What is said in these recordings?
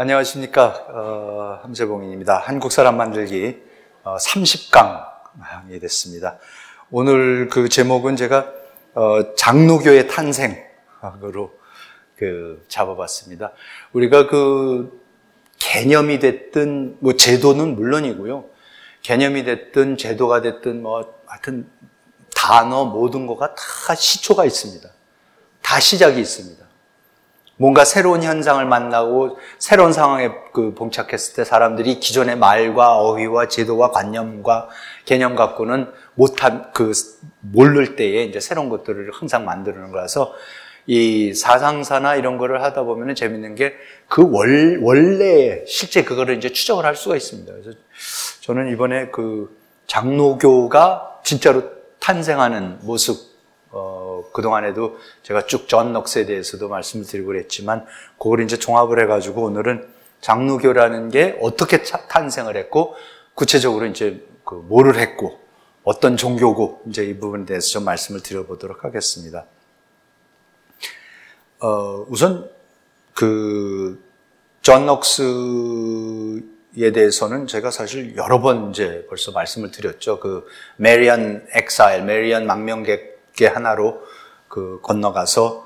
안녕하십니까. 함재봉입니다. 한국 사람 만들기 30강이 됐습니다. 오늘 그 제목은 제가 장로교의 탄생으로 잡아봤습니다. 우리가 개념이 됐든 제도는 물론이고요. 개념이 됐든 제도가 됐든 하여튼 단어 모든 거가 다 시초가 있습니다. 다 시작이 있습니다. 뭔가 새로운 현상을 만나고 새로운 상황에 봉착했을 때 사람들이 기존의 말과 어휘와 제도와 관념과 개념 갖고는 모를 때에 이제 새로운 것들을 항상 만드는 거라서 이 사상사나 이런 거를 하다 보면은 재밌는 게 원래 실제 그거를 이제 추적을 할 수가 있습니다. 그래서 저는 이번에 장로교가 진짜로 탄생하는 모습, 그동안에도 제가 쭉 존 넉스에 대해서도 말씀을 드리고 그랬지만, 그걸 이제 종합을 해가지고 오늘은 장로교라는 게 어떻게 탄생을 했고, 구체적으로 이제 뭐를 했고, 어떤 종교고, 이제 이 부분에 대해서 좀 말씀을 드려보도록 하겠습니다. 우선, 존 넉스에 대해서는 제가 사실 여러 번 이제 벌써 말씀을 드렸죠. 메리안 엑사일, 메리안 망명객의 하나로 건너가서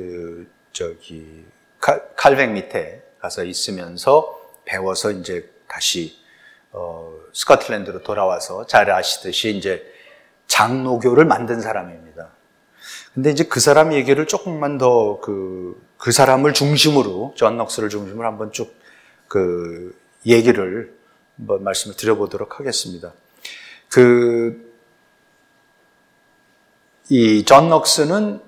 칼뱅 밑에 가서 있으면서 배워서 이제 다시 스코틀랜드로 돌아와서 잘 아시듯이 이제 장로교를 만든 사람입니다. 근데 이제 그 사람 얘기를 조금만 더 그 사람을 중심으로, 존 넉스를 중심으로 한번 쭉 얘기를 한번 말씀을 드려보도록 하겠습니다. 이 존 넉스는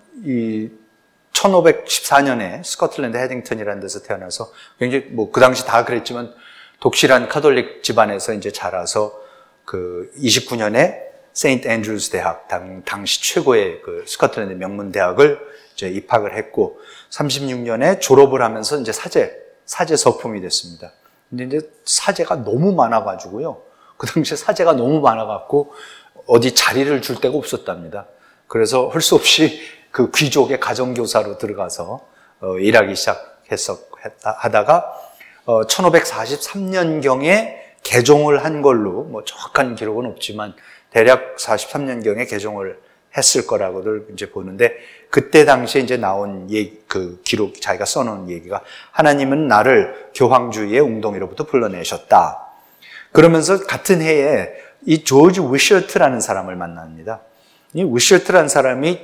1514년에 스코틀랜드 헤딩턴이라는 데서 태어나서 굉장히 그 당시 다 그랬지만 독실한 카톨릭 집안에서 이제 자라서 29년에 세인트 앤드루스 대학, 당시 최고의 스코틀랜드 명문 대학을 이제 입학을 했고 36년에 졸업을 하면서 이제 사제 서품이 됐습니다. 근데 이제 사제가 너무 많아가지고요. 그 당시에 사제가 너무 많아갖고 어디 자리를 줄 데가 없었답니다. 그래서 할 수 없이 귀족의 가정교사로 들어가서 일하기 하다가 1543년경에 개종을 한 걸로 정확한 기록은 없지만 대략 43년경에 개종을 했을 거라고들 이제 보는데, 그때 당시에 이제 나온 기록, 자기가 써놓은 얘기가, 하나님은 나를 교황주의의 웅덩이로부터 불러내셨다. 그러면서 같은 해에 이 조지 위셔트라는 사람을 만납니다. 이 위셔트라는 사람이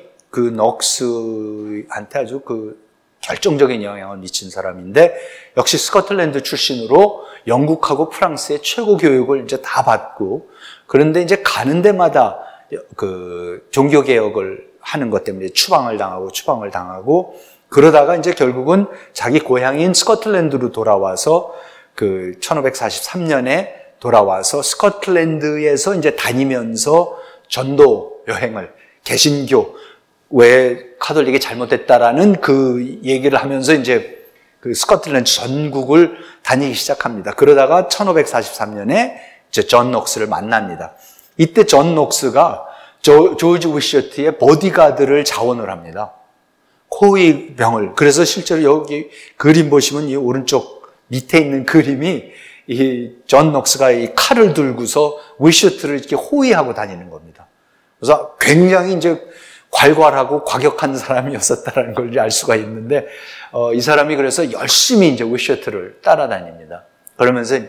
넉스한테 아주 결정적인 영향을 미친 사람인데, 역시 스코틀랜드 출신으로 영국하고 프랑스의 최고 교육을 이제 다 받고, 그런데 이제 가는 데마다 종교 개혁을 하는 것 때문에 추방을 당하고 그러다가 이제 결국은 자기 고향인 스코틀랜드로 돌아와서 1543년에 돌아와서 스코틀랜드에서 이제 다니면서 전도 여행을, 개신교, 왜 카톨릭이 잘못됐다라는 얘기를 하면서 이제 스코틀랜드 전국을 다니기 시작합니다. 그러다가 1543년에 이제 존 넉스를 만납니다. 이때 존 넉스가 조지 위셔트의 보디가드를 자원을 합니다. 코의 병을. 그래서 실제로 여기 그림 보시면 이 오른쪽 밑에 있는 그림이 이 존 넉스가 이 칼을 들고서 위셔트를 이렇게 호위하고 다니는 겁니다. 그래서 굉장히 이제 괄괄하고 과격한 사람이었었다는 걸 알 수가 있는데, 이 사람이 그래서 열심히 이제 위셔트를 따라다닙니다. 그러면서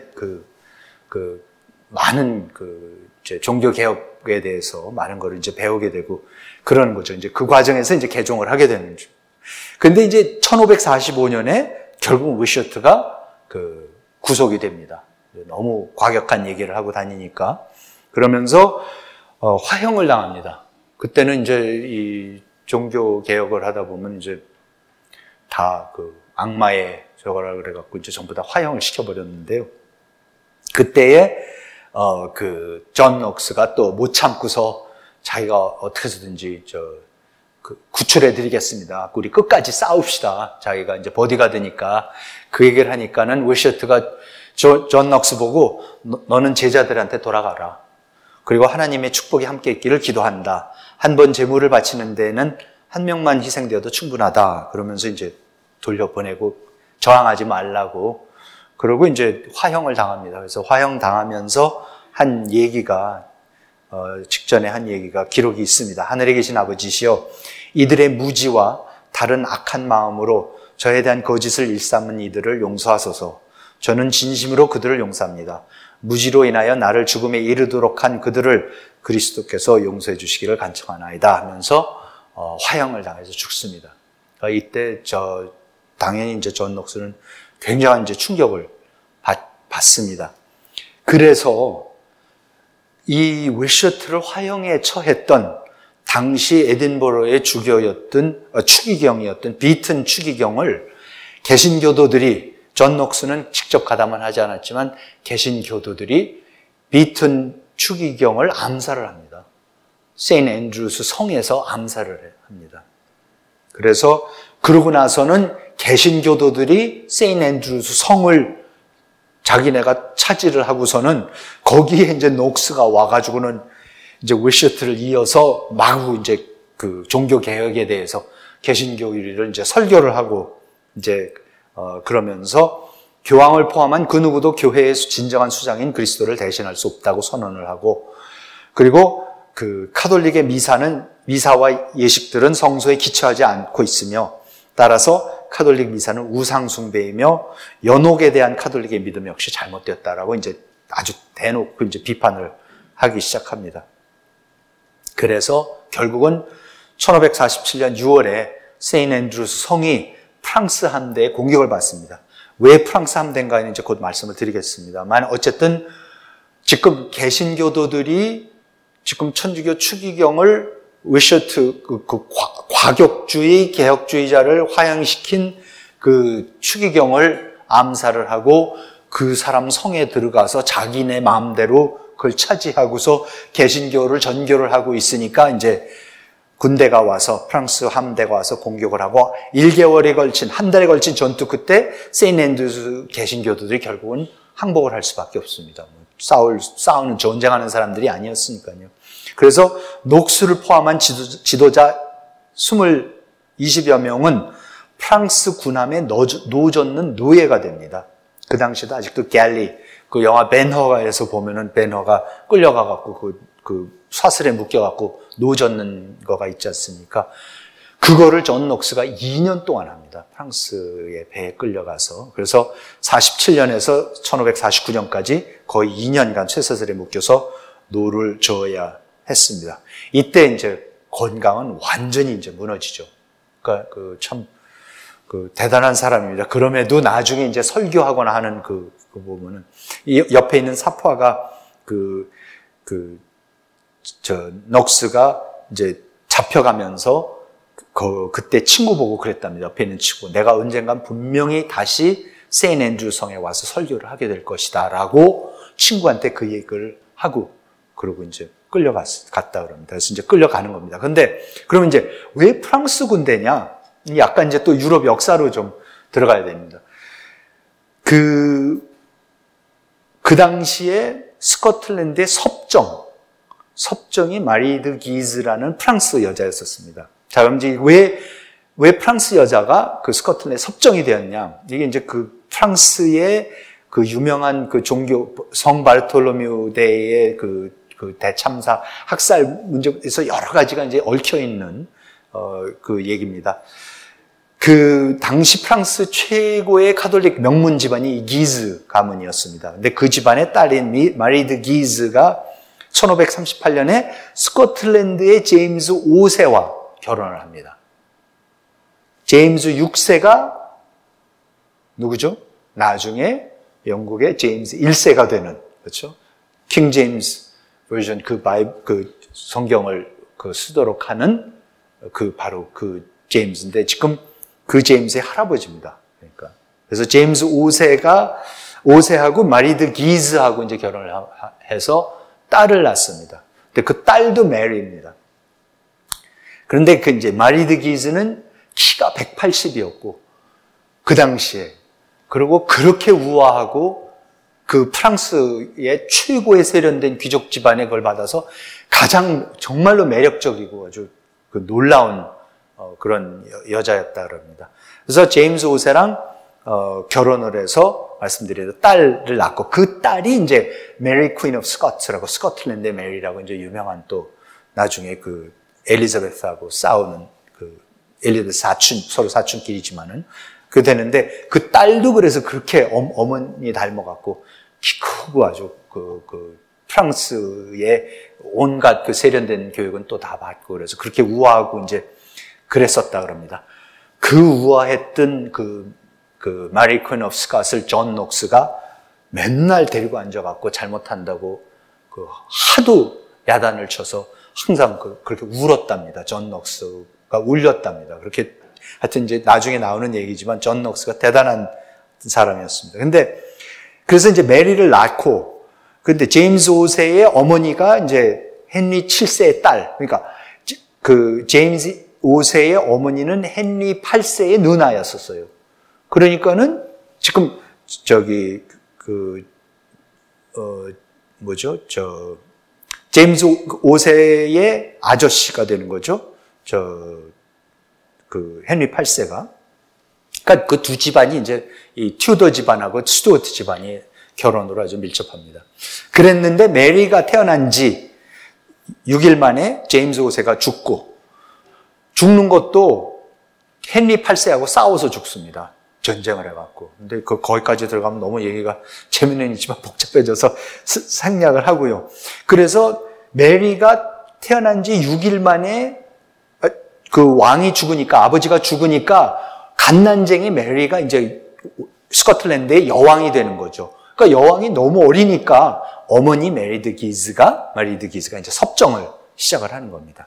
많은 이제 종교 개혁에 대해서 많은 걸 이제 배우게 되고 그러는 거죠. 이제 그 과정에서 이제 개종을 하게 되는 거죠. 근데 이제 1545년에 결국 위셔트가 구속이 됩니다. 너무 과격한 얘기를 하고 다니니까. 그러면서 화형을 당합니다. 그때는 이제 이 종교 개혁을 하다 보면 이제 다 악마의 저거라 그래갖고 이제 전부 다 화형을 시켜버렸는데요. 그때에 존 넉스가 또 못 참고서 자기가 어떻게 해서든지 구출해드리겠습니다. 우리 끝까지 싸웁시다. 자기가 이제 보디가드니까 그 얘기를 하니까는 위셔트가 존 넉스 보고 너는 제자들한테 돌아가라. 그리고 하나님의 축복이 함께 있기를 기도한다. 한 번 제물을 바치는 데는 한 명만 희생되어도 충분하다. 그러면서 이제 돌려보내고 저항하지 말라고 그리고 이제 화형을 당합니다. 그래서 화형 당하면서 한 얘기가 직전에 한 얘기가 기록이 있습니다. 하늘에 계신 아버지시여, 이들의 무지와 다른 악한 마음으로 저에 대한 거짓을 일삼은 이들을 용서하소서. 저는 진심으로 그들을 용서합니다. 무지로 인하여 나를 죽음에 이르도록 한 그들을 그리스도께서 용서해 주시기를 간청하나이다 하면서 화형을 당해서 죽습니다. 이때 당연히 이제 존 녹스는 굉장한 이제 충격을 받습니다. 그래서 이 윌셔트를 화형에 처했던 당시 에딘버러의 추기경이었던 비튼 추기경을 개신교도들이, 존 녹스는 직접 가담은 하지 않았지만 개신교도들이 비튼 추기경을 암살을 합니다. 세인트 앤드루스 성에서 암살을 합니다. 그래서 그러고 나서는 개신교도들이 세인트 앤드루스 성을 자기네가 차지를 하고서는 거기에 이제 녹스가 와가지고는 이제 윌셔트를 이어서 마구 이제 그 종교 개혁에 대해서 개신교를 이제 설교를 하고 이제 그러면서 교황을 포함한 그 누구도 교회의 진정한 수장인 그리스도를 대신할 수 없다고 선언을 하고, 그리고 그 카톨릭의 미사와 예식들은 성소에 기초하지 않고 있으며, 따라서 카톨릭 미사는 우상 숭배이며 연옥에 대한 카톨릭의 믿음 역시 잘못되었다라고 이제 아주 대놓고 이제 비판을 하기 시작합니다. 그래서 결국은 1547년 6월에 세인트 앤드루스 성이 프랑스 함대의 공격을 받습니다. 왜 프랑스 함대인가는 이제 곧 말씀을 드리겠습니다만, 어쨌든 지금 개신교도들이 지금 천주교 추기경을 윌셔트 과격주의 개혁주의자를 화형시킨 그 추기경을 암살을 하고 그 사람 성에 들어가서 자기네 마음대로 그걸 차지하고서 개신교를 전교를 하고 있으니까 이제 군대가 와서, 프랑스 함대가 와서 공격을 하고 한 달에 걸친 전투 끝에 세인트 앤드루스 개신교도들이 결국은 항복을 할 수밖에 없습니다. 싸우는 전쟁하는 사람들이 아니었으니까요. 그래서 녹스를 포함한 지도자 20여 명은 프랑스 군함에 노젓는 노예가 됩니다. 그 당시에도 아직도 갤리, 그 영화 벤허가에서 보면은 벤허가 끌려가갖고 그 사슬에 묶여갖고 노젓는 거가 있지 않습니까? 그거를 존 녹스가 2년 동안 합니다. 프랑스의 배에 끌려가서. 그래서 47년에서 1549년까지 거의 2년간 쇠사슬에 묶여서 노를 저어야 했습니다. 이때 이제 건강은 완전히 이제 무너지죠. 그러니까 대단한 사람입니다. 그럼에도 나중에 이제 설교하거나 하는 그 보면은 이 옆에 있는 사파가 녹스가 이제 잡혀가면서 그때 친구 보고 그랬답니다. 옆에 있는 친구. 내가 언젠간 분명히 다시 세인트 앤드루 성에 와서 설교를 하게 될 것이다 라고 친구한테 그 얘기를 하고, 그러고 이제 갔다 그럽니다. 그래서 이제 끌려가는 겁니다. 근데 그러면 이제 왜 프랑스 군대냐? 약간 이제 또 유럽 역사로 좀 들어가야 됩니다. 그 당시에 스코틀랜드의 섭정이 마리 드 기즈라는 프랑스 여자였었습니다. 자, 그럼 이제 왜 프랑스 여자가 그 스코틀랜드에 섭정이 되었냐? 이게 이제 그 프랑스의 그 유명한 그 종교 성 바르톨로뮤 대의 그 대참사 학살 문제에서 여러 가지가 이제 얽혀 있는 그 얘기입니다. 그 당시 프랑스 최고의 카톨릭 명문 집안이 이 기즈 가문이었습니다. 근데 그 집안의 딸인 마리 드 기즈가 1538년에 스코틀랜드의 제임스 5세와 결혼을 합니다. 제임스 6세가 누구죠? 나중에 영국의 제임스 1세가 되는, 그렇죠? 킹 제임스 버전 그 성경을 쓰도록 하는 바로 그 제임스인데, 지금 그 제임스의 할아버지입니다. 그러니까 그래서 제임스 5세하고 마리 드 기즈하고 이제 결혼을 해서 딸을 낳습니다. 근데 그 딸도 메리입니다. 그런데 그 이제 마리 드 기즈는 키가 180이었고 그 당시에, 그리고 그렇게 우아하고 그 프랑스의 최고의 세련된 귀족 집안의 걸 받아서 가장 정말로 매력적이고 아주 그 놀라운 그런 여자였다 그럽니다. 그래서 제임스 5세랑 결혼을 해서 말씀드려도 딸을 낳고 그 딸이 이제 메리 퀸 오브 스코트라고 스코틀랜드의 메리라고 이제 유명한 또 나중에 그 엘리자베스하고 싸우는 그 엘리자베스 서로 사촌끼리지만은 그 되는데 그 딸도 그래서 그렇게 어머니 닮아갖고 키 크고 아주 프랑스의 온갖 그 세련된 교육은 또 다 받고 그래서 그렇게 우아하고 이제 그랬었다 그럽니다. 그 우아했던 그 마리 퀸 오브 스콧을 존 녹스가 맨날 데리고 앉아갖고 잘못한다고 하도 야단을 쳐서 항상 그렇게 울었답니다. 존 녹스가 울렸답니다. 그렇게 하여튼 이제 나중에 나오는 얘기지만 존 녹스가 대단한 사람이었습니다. 근데 그래서 이제 메리를 낳고 근데 제임스 5세의 어머니가 이제 헨리 7세의 딸 그러니까 그 제임스 5세의 어머니는 헨리 8세의 누나였었어요. 그러니까는 지금 제임스 5세의 아저씨가 되는 거죠. 헨리 8세가. 그러니까 그 두 집안이 이제 이 튜더 집안하고 스튜어트 집안이 결혼으로 아주 밀접합니다. 그랬는데 메리가 태어난 지 6일 만에 제임스 5세가 죽는 것도 헨리 8세하고 싸워서 죽습니다. 전쟁을 해갖고. 근데 거기까지 들어가면 너무 얘기가 재미는 있지만 복잡해져서 생략을 하고요. 그래서 메리가 태어난 지 6일 만에 그 왕이 죽으니까, 아버지가 죽으니까 갓난쟁이 메리가 이제 스코틀랜드의 여왕이 되는 거죠. 그러니까 여왕이 너무 어리니까 어머니 마리드 기즈가 이제 섭정을 시작을 하는 겁니다.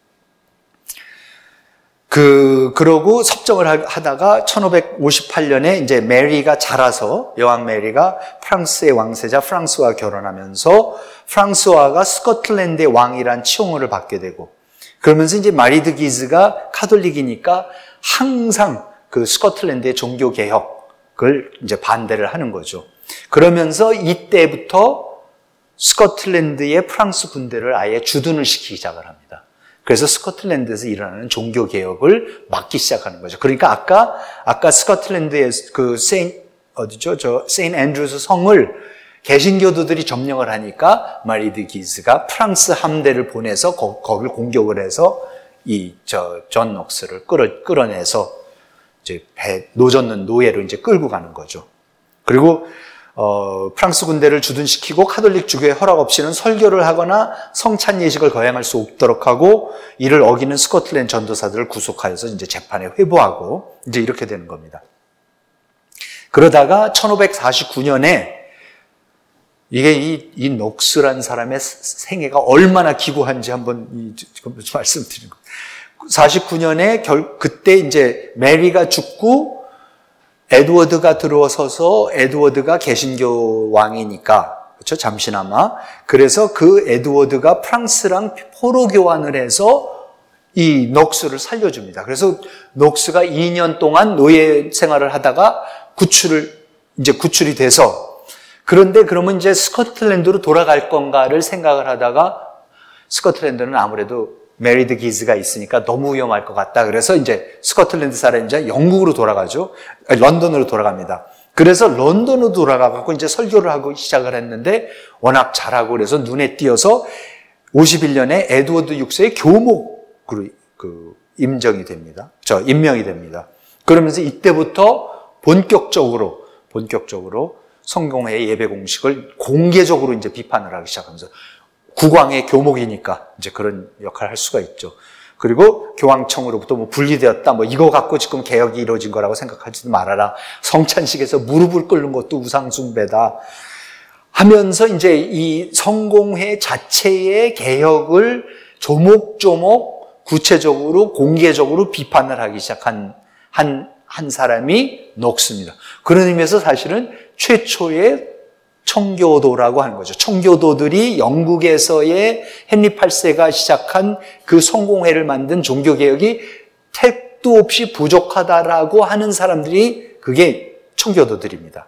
그러고 섭정을 하다가 1558년에 이제 메리가 자라서 여왕 메리가 프랑스의 왕세자 프랑스와 결혼하면서 프랑스와가 스코틀랜드의 왕이란 칭호를 받게 되고 그러면서 이제 마리드 기즈가 카톨릭이니까 항상 그 스코틀랜드의 종교 개혁을 이제 반대를 하는 거죠. 그러면서 이때부터 스코틀랜드의 프랑스 군대를 아예 주둔을 시키기 시작을 합니다. 그래서 스코틀랜드에서 일어나는 종교 개혁을 막기 시작하는 거죠. 그러니까 아까 스코틀랜드의 그 세인트 앤드루스 성을 개신교도들이 점령을 하니까 마리드 기즈가 프랑스 함대를 보내서 거기를 공격을 해서 존 녹스를 끌어내서 이제 노젓는 노예로 이제 끌고 가는 거죠. 그리고 프랑스 군대를 주둔시키고 카톨릭 주교의 허락 없이는 설교를 하거나 성찬 예식을 거행할 수 없도록 하고 이를 어기는 스코틀랜드 전도사들을 구속하여서 이제 재판에 회부하고 이제 이렇게 되는 겁니다. 그러다가 1549년에 이게 이 녹스란 사람의 생애가 얼마나 기구한지 한번 말씀드리는 거예요. 49년에 그때 이제 메리가 죽고 에드워드가 들어서서 에드워드가 개신교 왕이니까 그렇죠? 잠시나마. 그래서 그 에드워드가 프랑스랑 포로 교환을 해서 이 녹스를 살려줍니다. 그래서 녹스가 2년 동안 노예 생활을 하다가 구출이 돼서 그런데 그러면 이제 스코틀랜드로 돌아갈 건가를 생각을 하다가 스코틀랜드는 아무래도 메리드 기즈가 있으니까 너무 위험할 것 같다. 그래서 이제 스코틀랜드 사람이 이제 영국으로 돌아가죠. 런던으로 돌아갑니다. 그래서 런던으로 돌아가고 이제 설교를 하고 시작을 했는데 워낙 잘하고 그래서 눈에 띄어서 51년에 에드워드 6세의 교목으로 임명이 됩니다. 그러면서 이때부터 본격적으로 성공회 예배 공식을 공개적으로 이제 비판을 하기 시작하면서 국왕의 교목이니까 이제 그런 역할을 할 수가 있죠. 그리고 교황청으로부터 분리되었다. 이거 갖고 지금 개혁이 이루어진 거라고 생각하지도 말아라. 성찬식에서 무릎을 꿇는 것도 우상숭배다. 하면서 이제 이 성공회 자체의 개혁을 조목조목 구체적으로 공개적으로 비판을 하기 시작한 한 사람이 녹스입니다. 그런 의미에서 사실은 최초의 청교도라고 하는 거죠. 청교도들이 영국에서의 헨리 8세가 시작한 그 성공회를 만든 종교개혁이 택도 없이 부족하다라고 하는 사람들이 그게 청교도들입니다.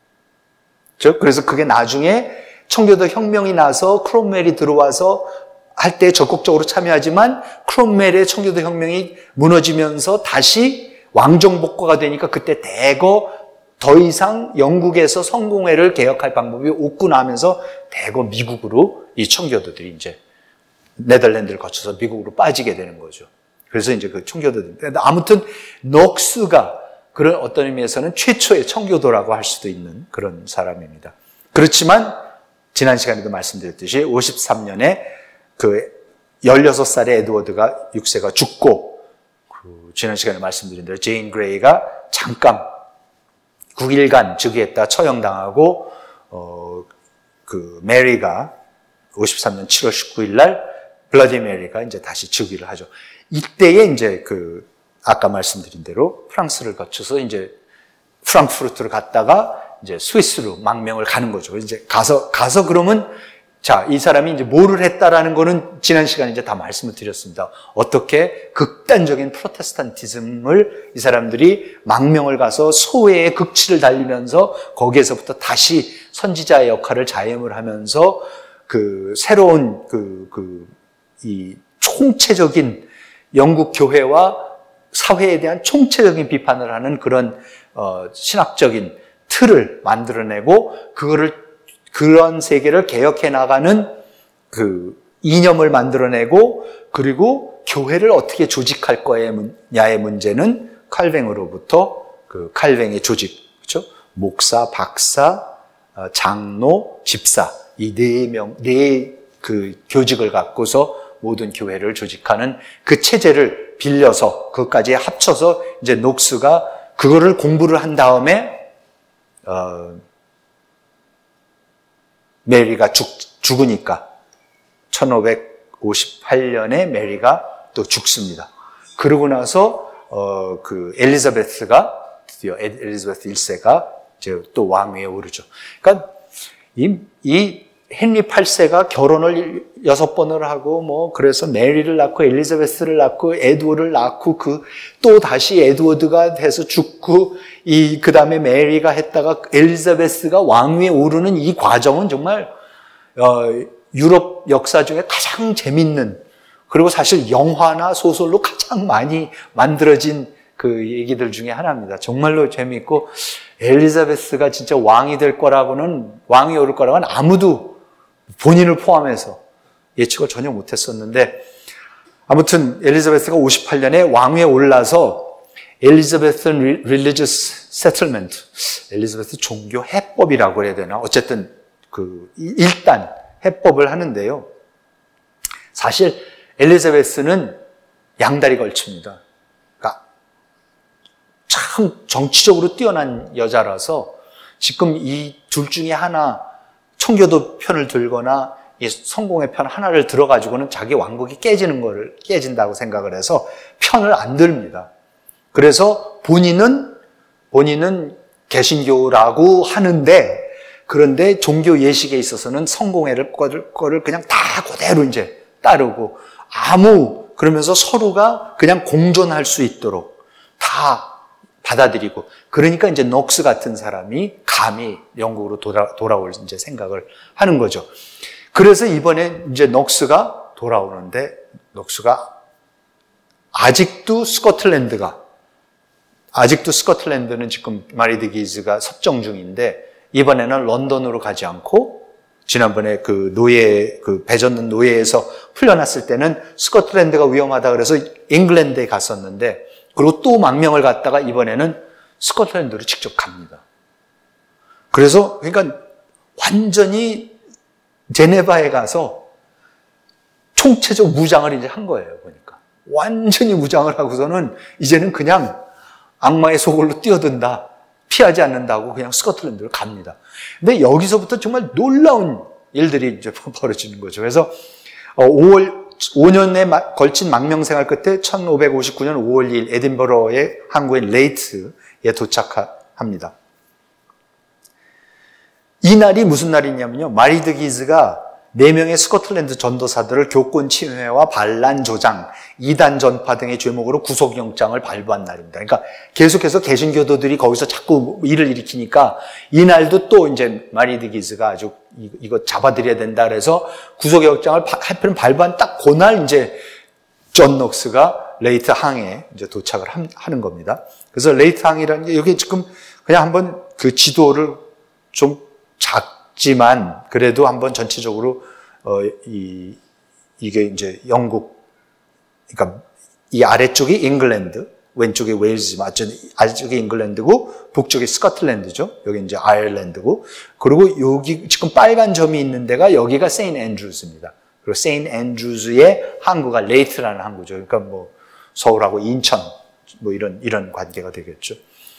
그래서 그게 나중에 청교도 혁명이 나서 크롬웰이 들어와서 할 때 적극적으로 참여하지만 크롬웰의 청교도 혁명이 무너지면서 다시 왕정복과가 되니까 그때 대거 더 이상 영국에서 성공회를 개혁할 방법이 없고 나면서 대거 미국으로 이 청교도들이 이제 네덜란드를 거쳐서 미국으로 빠지게 되는 거죠. 그래서 이제 그 청교도들. 아무튼 녹스가 그런 어떤 의미에서는 최초의 청교도라고 할 수도 있는 그런 사람입니다. 그렇지만 지난 시간에도 말씀드렸듯이 53년에 그 16살의 에드워드가 6세가 죽고 지난 시간에 말씀드린 대로 제인 그레이가 잠깐 9일간 즉위했다 처형당하고 그 메리가 53년 7월 19일 날 블러디 메리가 이제 다시 즉위를 하죠. 이때에 이제 그 아까 말씀드린 대로 프랑스를 거쳐서 이제 프랑크푸르트를 갔다가 이제 스위스로 망명을 가는 거죠. 이제 가서 그러면 자, 이 사람이 이제 뭐를 했다라는 거는 지난 시간에 이제 다 말씀을 드렸습니다. 어떻게 극단적인 프로테스탄티즘을 이 사람들이 망명을 가서 소외의 극치를 달리면서 거기에서부터 다시 선지자의 역할을 자임을 하면서 그 새로운 이 총체적인 영국 교회와 사회에 대한 총체적인 비판을 하는 그런 신학적인 틀을 만들어내고 그런 세계를 개혁해 나가는 그 이념을 만들어내고 그리고 교회를 어떻게 조직할 거냐의 문제는 칼뱅으로부터 그 칼뱅의 조직, 그렇죠? 목사, 박사, 장로, 집사 이 네 그 교직을 갖고서 모든 교회를 조직하는 그 체제를 빌려서 그것까지 합쳐서 이제 녹스가 그거를 공부를 한 다음에 메리가 죽으니까 1558년에 메리가 또 죽습니다. 그러고 나서 그 엘리자베스가 드디어 엘리자베스 1세가 이제 또 왕위에 오르죠. 그러니까 이 헨리 8세가 결혼을 6번을 하고 뭐 그래서 메리를 낳고 엘리자베스를 낳고 에드워드를 낳고 또 다시 에드워드가 돼서 죽고 그다음에 메리가 했다가 엘리자베스가 왕위에 오르는 이 과정은 정말 유럽 역사 중에 가장 재밌는 그리고 사실 영화나 소설로 가장 많이 만들어진 그 얘기들 중에 하나입니다. 정말로 재미있고 엘리자베스가 진짜 왕이 오를 거라고는 아무도 본인을 포함해서 예측을 전혀 못했었는데 아무튼 엘리자베스가 58년에 왕위에 올라서 엘리자베스 Religious Settlement, 엘리자베스 종교 해법이라고 해야 되나? 어쨌든 일단 해법을 하는데요. 사실 엘리자베스는 양다리 걸칩니다. 그러니까 참 정치적으로 뛰어난 여자라서 지금 이 둘 중에 하나 청교도 편을 들거나 이 성공의 편 하나를 들어가지고는 자기 왕국이 깨진다고 생각을 해서 편을 안 듭니다. 그래서 본인은 개신교라고 하는데 그런데 종교 예식에 있어서는 성공회를 거를 그냥 다 그대로 이제 따르고 그러면서 서로가 그냥 공존할 수 있도록 다 받아들이고 그러니까 이제 녹스 같은 사람이 감히 영국으로 돌아올 이제 생각을 하는 거죠. 그래서 이번에 이제 녹스가 돌아오는데 녹스가 아직도 스코틀랜드는 지금 마리드 기즈가 섭정 중인데 이번에는 런던으로 가지 않고 지난번에 배 젓는 노예에서 풀려났을 때는 스코틀랜드가 위험하다 그래서 잉글랜드에 갔었는데 그리고 또 망명을 갔다가 이번에는 스코틀랜드로 직접 갑니다. 그러니까 완전히 제네바에 가서 총체적 무장을 이제 한 거예요, 보니까. 완전히 무장을 하고서는 이제는 그냥 악마의 소굴로 뛰어든다. 피하지 않는다고 그냥 스코틀랜드로 갑니다. 근데 여기서부터 정말 놀라운 일들이 이제 벌어지는 거죠. 그래서 5년에 걸친 망명생활 끝에 1559년 5월 2일 에딘버러의 항구인 레이트에 도착합니다. 이 날이 무슨 날이냐면요. 마리드 기즈가 4명의 스코틀랜드 전도사들을 교권 침해와 반란 조장, 이단 전파 등의 죄목으로 구속영장을 발부한 날입니다. 그러니까 계속해서 개신교도들이 거기서 자꾸 일을 일으키니까 이날도 또 이제 마리드 기즈가 아주 이거 잡아들여야 된다 그래서 구속영장을 하필 발부한 딱 그날 이제 존 녹스가 레이트 항에 이제 도착을 하는 겁니다. 그래서 레이트 항이라는 게 여기 지금 그냥 한번 그 지도를 좀 작지만 그래도 한번 전체적으로 이게 이제 영국, 그러니까 이 아래쪽이 잉글랜드, 왼쪽이 웨일즈지만 아래쪽이 잉글랜드고 북쪽이 스코틀랜드죠. 여기 이제 아일랜드고, 그리고 여기 지금 빨간 점이 있는 데가 여기가 세인트 앤드루스입니다. 그리고 세인트 앤드루스의 항구가 레이트라는 항구죠. 그러니까 뭐 서울하고 인천 뭐 이런 관계가 되겠죠.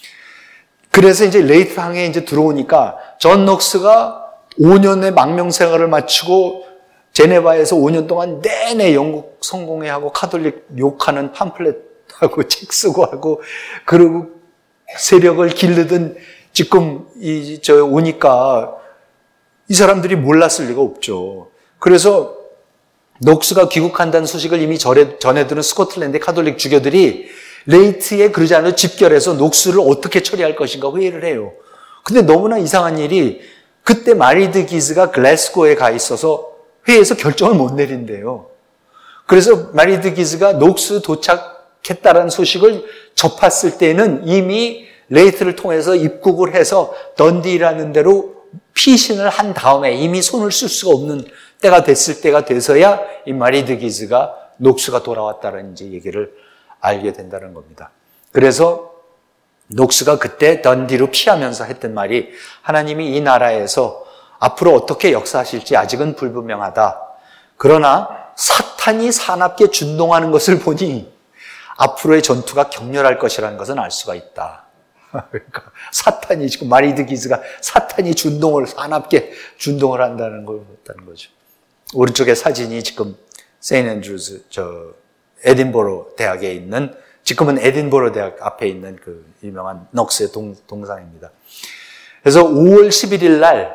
그래서 이제 레이트 항에 이제 들어오니까 존 녹스가 5년의 망명 생활을 마치고 제네바에서 5년 동안 내내 영국 성공회하고 카톨릭 욕하는 팜플렛하고 책 쓰고 하고, 그리고 세력을 기르던 지금 오니까 이 사람들이 몰랐을 리가 없죠. 그래서 녹스가 귀국한다는 소식을 이미 전해들은 스코틀랜드의 카톨릭 주교들이 레이트에 그러지 않아도 집결해서 녹스를 어떻게 처리할 것인가 회의를 해요. 근데 너무나 이상한 일이, 그때 마리드 기즈가 글래스고에 가 있어서 회의에서 결정을 못 내린대요. 그래서 마리드 기즈가 녹스 도착했다라는 소식을 접했을 때는 이미 레이트를 통해서 입국을 해서 던디라는 데로 피신을 한 다음에 이미 손을 쓸 수가 없는 때가 됐을 때가 돼서야 이 마리드 기즈가 녹스가 돌아왔다는 이제 얘기를 알게 된다는 겁니다. 그래서 녹스가 그때 던디로 피하면서 했던 말이, 하나님이 이 나라에서 앞으로 어떻게 역사하실지 아직은 불분명하다. 그러나 사탄이 사납게 준동하는 것을 보니 앞으로의 전투가 격렬할 것이라는 것은 알 수가 있다. 그러니까 사탄이, 지금 마리드 기즈가 사탄이 사납게 준동을 한다는 걸 봤다는 거죠. 오른쪽에 사진이 지금 세인트 앤드루스, 에딘버러 대학에 있는, 지금은 에딘버러 대학 앞에 있는 그 유명한 녹스의 동상입니다. 그래서 5월 11일 날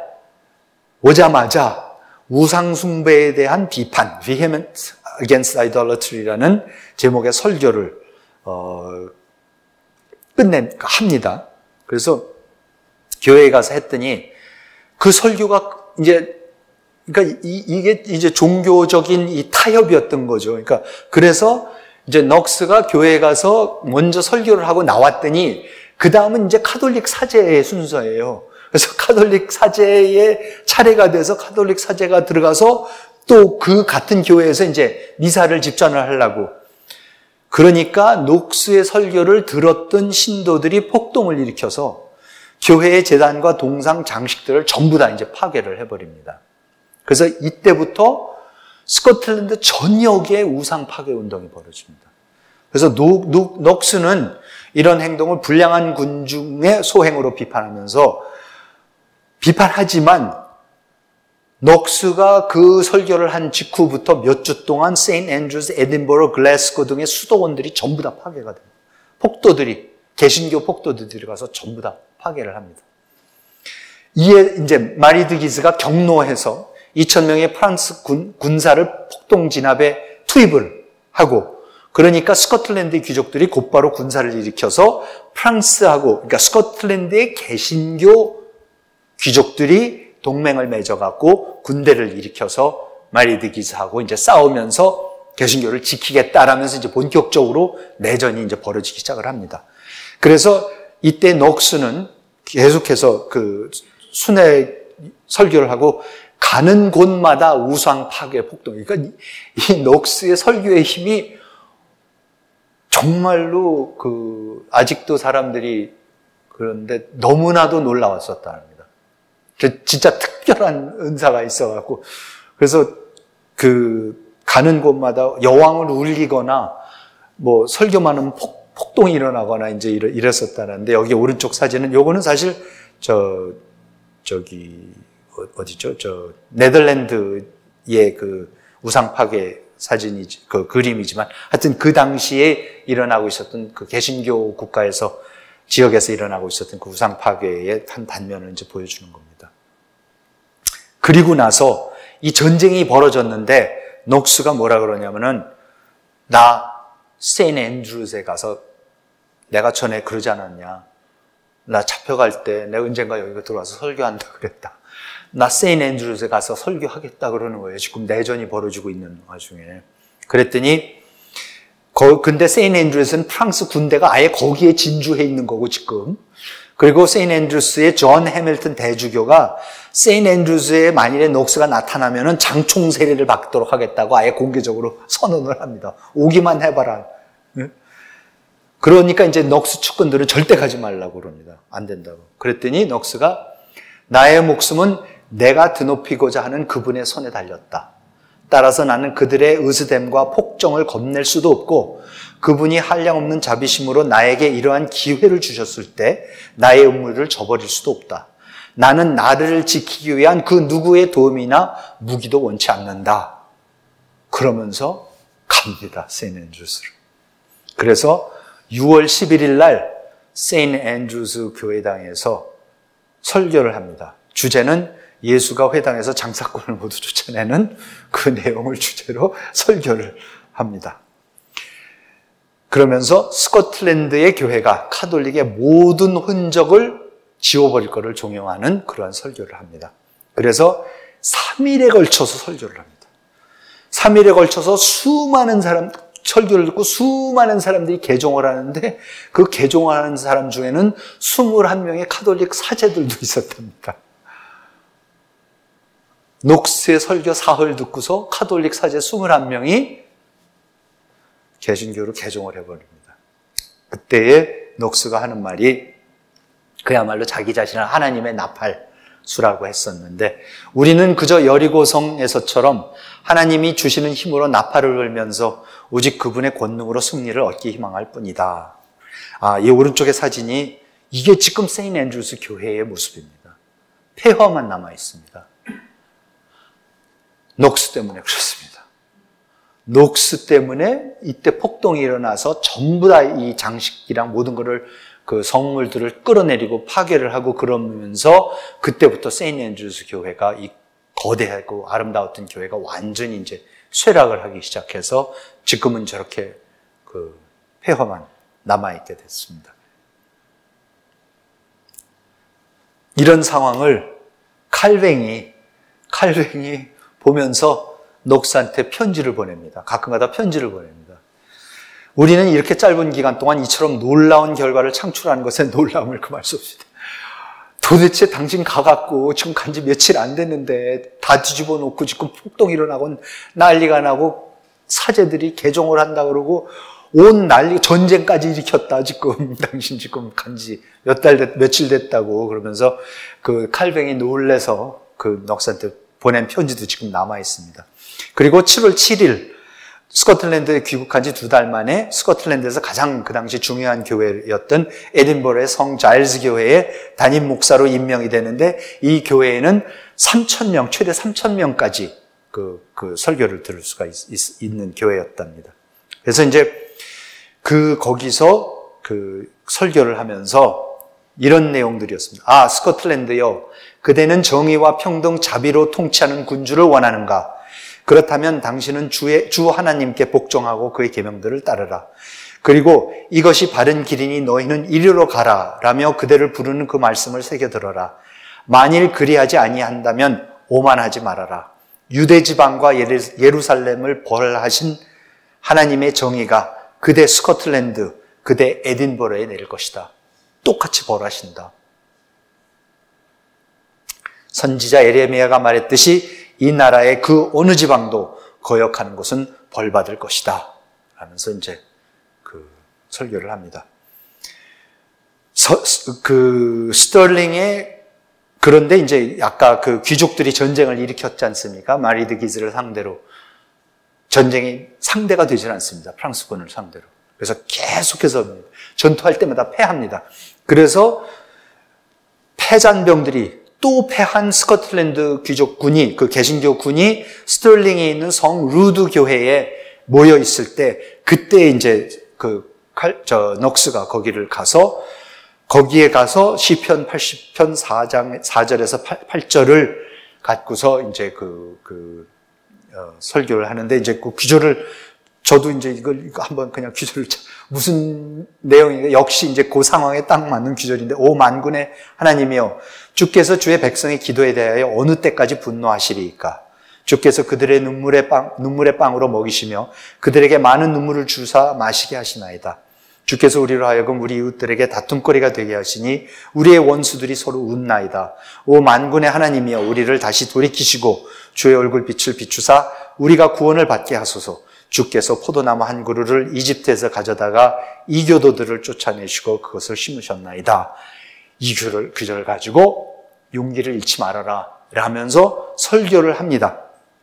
오자마자 우상숭배에 대한 비판, Vehement Against Idolatry라는 제목의 설교를 합니다. 그래서 교회에 가서 했더니 그 설교가 그러니까 이게 이제 종교적인 이 타협이었던 거죠. 그러니까 그래서 이제 녹스가 교회에 가서 먼저 설교를 하고 나왔더니 그 다음은 이제 카톨릭 사제의 순서예요. 그래서 카톨릭 사제의 차례가 돼서 카톨릭 사제가 들어가서 또 그 같은 교회에서 이제 미사를 집전을 하려고. 그러니까 녹스의 설교를 들었던 신도들이 폭동을 일으켜서 교회의 제단과 동상 장식들을 전부 다 이제 파괴를 해버립니다. 그래서 이때부터 스코틀랜드 전역에 우상 파괴 운동이 벌어집니다. 그래서 녹스는 이런 행동을 불량한 군중의 소행으로 비판하지만 녹스가 그 설교를 한 직후부터 몇 주 동안 세인트 앤드루스, 에딘버러, 글래스고 등의 수도원들이 전부 다 파괴가 됩니다. 개신교 폭도들이 가서 전부 다 파괴를 합니다. 이에 이제 마리드 기즈가 경로해서 2,000명의 프랑스 군사를 폭동 진압에 투입을 하고, 그러니까 스코틀랜드 귀족들이 곧바로 군사를 일으켜서 그러니까 스코틀랜드의 개신교 귀족들이 동맹을 맺어갖고 군대를 일으켜서 마리드 기즈하고 이제 싸우면서 개신교를 지키겠다라면서 이제 본격적으로 내전이 이제 벌어지기 시작을 합니다. 그래서 이때 녹스는 계속해서 그 순회 설교를 하고 가는 곳마다 우상 파괴 폭동. 그러니까 이 녹스의 설교의 힘이 정말로 아직도 사람들이 그런데 너무나도 놀라웠었다는 겁니다. 진짜 특별한 은사가 있어갖고, 그래서 가는 곳마다 여왕을 울리거나 뭐 설교만 하면 폭동이 일어나거나 이제 이랬었다는데, 여기 오른쪽 사진은, 요거는 사실 어디죠? 네덜란드의 그 우상 파괴 사진이지, 그림이지만, 하여튼 그 당시에 일어나고 있었던 그 개신교 국가에서, 지역에서 일어나고 있었던 그 우상 파괴의 한 단면을 이제 보여주는 겁니다. 그리고 나서 이 전쟁이 벌어졌는데, 녹스가 뭐라 그러냐면은, 나 세인트 앤드루스에 가서 내가 전에 그러지 않았냐. 나 잡혀갈 때 내가 언젠가 여기 들어와서 설교한다 그랬다. 나 세인트 앤드루스에 가서 설교하겠다 그러는 거예요. 지금 내전이 벌어지고 있는 와중에. 그랬더니 근데 세인트 앤드루스는 프랑스 군대가 아예 거기에 진주해 있는 거고 지금. 그리고 세인트 앤드루스의 존 해밀턴 대주교가 세인트 앤드루스에 만일에 녹스가 나타나면은 장총 세례를 받도록 하겠다고 아예 공개적으로 선언을 합니다. 오기만 해봐라. 그러니까 이제 녹스 측근들은 절대 가지 말라고 그럽니다. 안 된다고. 그랬더니 녹스가 나의 목숨은 내가 드높이고자 하는 그분의 손에 달렸다. 따라서 나는 그들의 의스됨과 폭정을 겁낼 수도 없고 그분이 한량없는 자비심으로 나에게 이러한 기회를 주셨을 때 나의 의무를 저버릴 수도 없다. 나는 나를 지키기 위한 그 누구의 도움이나 무기도 원치 않는다. 그러면서 갑니다. 세인트 앤드루스로. 그래서 6월 11일 날 세인트 앤드루스 교회당에서 설교를 합니다. 주제는 예수가 회당에서 장사꾼을 모두 쫓아내는 그 내용을 주제로 설교를 합니다. 그러면서 스코틀랜드의 교회가 카톨릭의 모든 흔적을 지워버릴 것을 종용하는 그러한 설교를 합니다. 그래서 3일에 걸쳐서 설교를 합니다. 3일에 걸쳐서 수많은 사람, 설교를 듣고 수많은 사람들이 개종을 하는데 그 개종하는 사람 중에는 21명의 카톨릭 사제들도 있었답니다. 녹스의 설교 사흘 듣고서 카톨릭 사제 21명이 개신교로 개종을 해버립니다. 그때에 녹스가 하는 말이 그야말로 자기 자신을 하나님의 나팔수라고 했었는데 우리는 그저 여리고성에서처럼 하나님이 주시는 힘으로 나팔을 불면서 오직 그분의 권능으로 승리를 얻기 희망할 뿐이다. 이 오른쪽의 사진이 이게 지금 세인트 앤드루스 교회의 모습입니다. 폐허만 남아 있습니다. 녹스 때문에 그렇습니다. 녹스 때문에 이때 폭동이 일어나서 전부 다 이 장식이랑 모든 것을 그 성물들을 끌어내리고 파괴를 하고 그러면서 그때부터 세인트 앤드루스 교회가 이 거대하고 아름다웠던 교회가 완전히 이제 쇠락을 하기 시작해서 지금은 저렇게 그 폐허만 남아있게 됐습니다. 이런 상황을 칼뱅이 보면서 녹스한테 편지를 보냅니다. 가끔가다 편지를 보냅니다. 우리는 이렇게 짧은 기간 동안 이처럼 놀라운 결과를 창출하는 것에 놀라움을 금할 수 없습니다. 도대체 당신 가갖고 지금 간지 며칠 안 됐는데 다 뒤집어 놓고 지금 폭동이 일어나고 난리가 나고 사제들이 개종을 한다 그러고 온 난리 전쟁까지 일으켰다 지금 당신 지금 간지 며칠 됐다고 그러면서 그 칼뱅이 놀래서 그 녹스한테 보낸 편지도 지금 남아 있습니다. 그리고 7월 7일 스코틀랜드에 귀국한 지 2달 만에 스코틀랜드에서 가장 그 당시 중요한 교회였던 에딘버러의 성 자일스 교회의 담임 목사로 임명이 되는데 이 교회에는 3,000명, 최대 3,000명까지 그 설교를 들을 수가 있는 교회였답니다. 그래서 이제 거기서 그 설교를 하면서 이런 내용들이었습니다. 스코틀랜드여, 그대는 정의와 평등, 자비로 통치하는 군주를 원하는가? 그렇다면 당신은 주 하나님께 복종하고 그의 계명들을 따르라. 그리고 이것이 바른 길이니 너희는 이리로 가라 라며 그대를 부르는 그 말씀을 새겨들어라. 만일 그리하지 아니한다면 오만하지 말아라. 유대 지방과 예루살렘을 벌하신 하나님의 정의가 그대 스코틀랜드, 그대 에딘버러에 내릴 것이다. 똑같이 벌하신다. 선지자 예레미야가 말했듯이 이 나라의 그 어느 지방도 거역하는 것은 벌받을 것이다. 하면서 이제 그 설교를 합니다. 스털링의 그런데 이제 아까 그 귀족들이 전쟁을 일으켰지 않습니까? 마리드 기즈를 상대로 전쟁이 상대가 되질 않습니다. 프랑스군을 상대로. 그래서 계속해서 전투할 때마다 패합니다. 그래서 패잔병들이 또 패한 스코틀랜드 귀족군이 그 개신교 군이 스털링에 있는 성 루드 교회에 모여 있을 때 그때 이제 녹스가 거기에 가서 시편 80편 4장 4절에서 8절을 갖고서 이제 설교를 하는데 이제 그 귀절을 저도 이제 이거 한번 그냥 귀절을 무슨 내용인가 역시 이제 그 상황에 딱 맞는 귀절인데 오 만군의 하나님이여 주께서 주의 백성의 기도에 대하여 어느 때까지 분노하시리이까 주께서 그들의 눈물의 빵으로 먹이시며 그들에게 많은 눈물을 주사 마시게 하시나이다. 주께서 우리로 하여금 우리 이웃들에게 다툼거리가 되게 하시니 우리의 원수들이 서로 웃나이다. 오 만군의 하나님이여 우리를 다시 돌이키시고 주의 얼굴빛을 비추사 우리가 구원을 받게 하소서. 주께서 포도나무 한 그루를 이집트에서 가져다가 이교도들을 쫓아내시고 그것을 심으셨나이다. 이 규절을 가지고 용기를 잃지 말아라 하면서 설교를 합니다.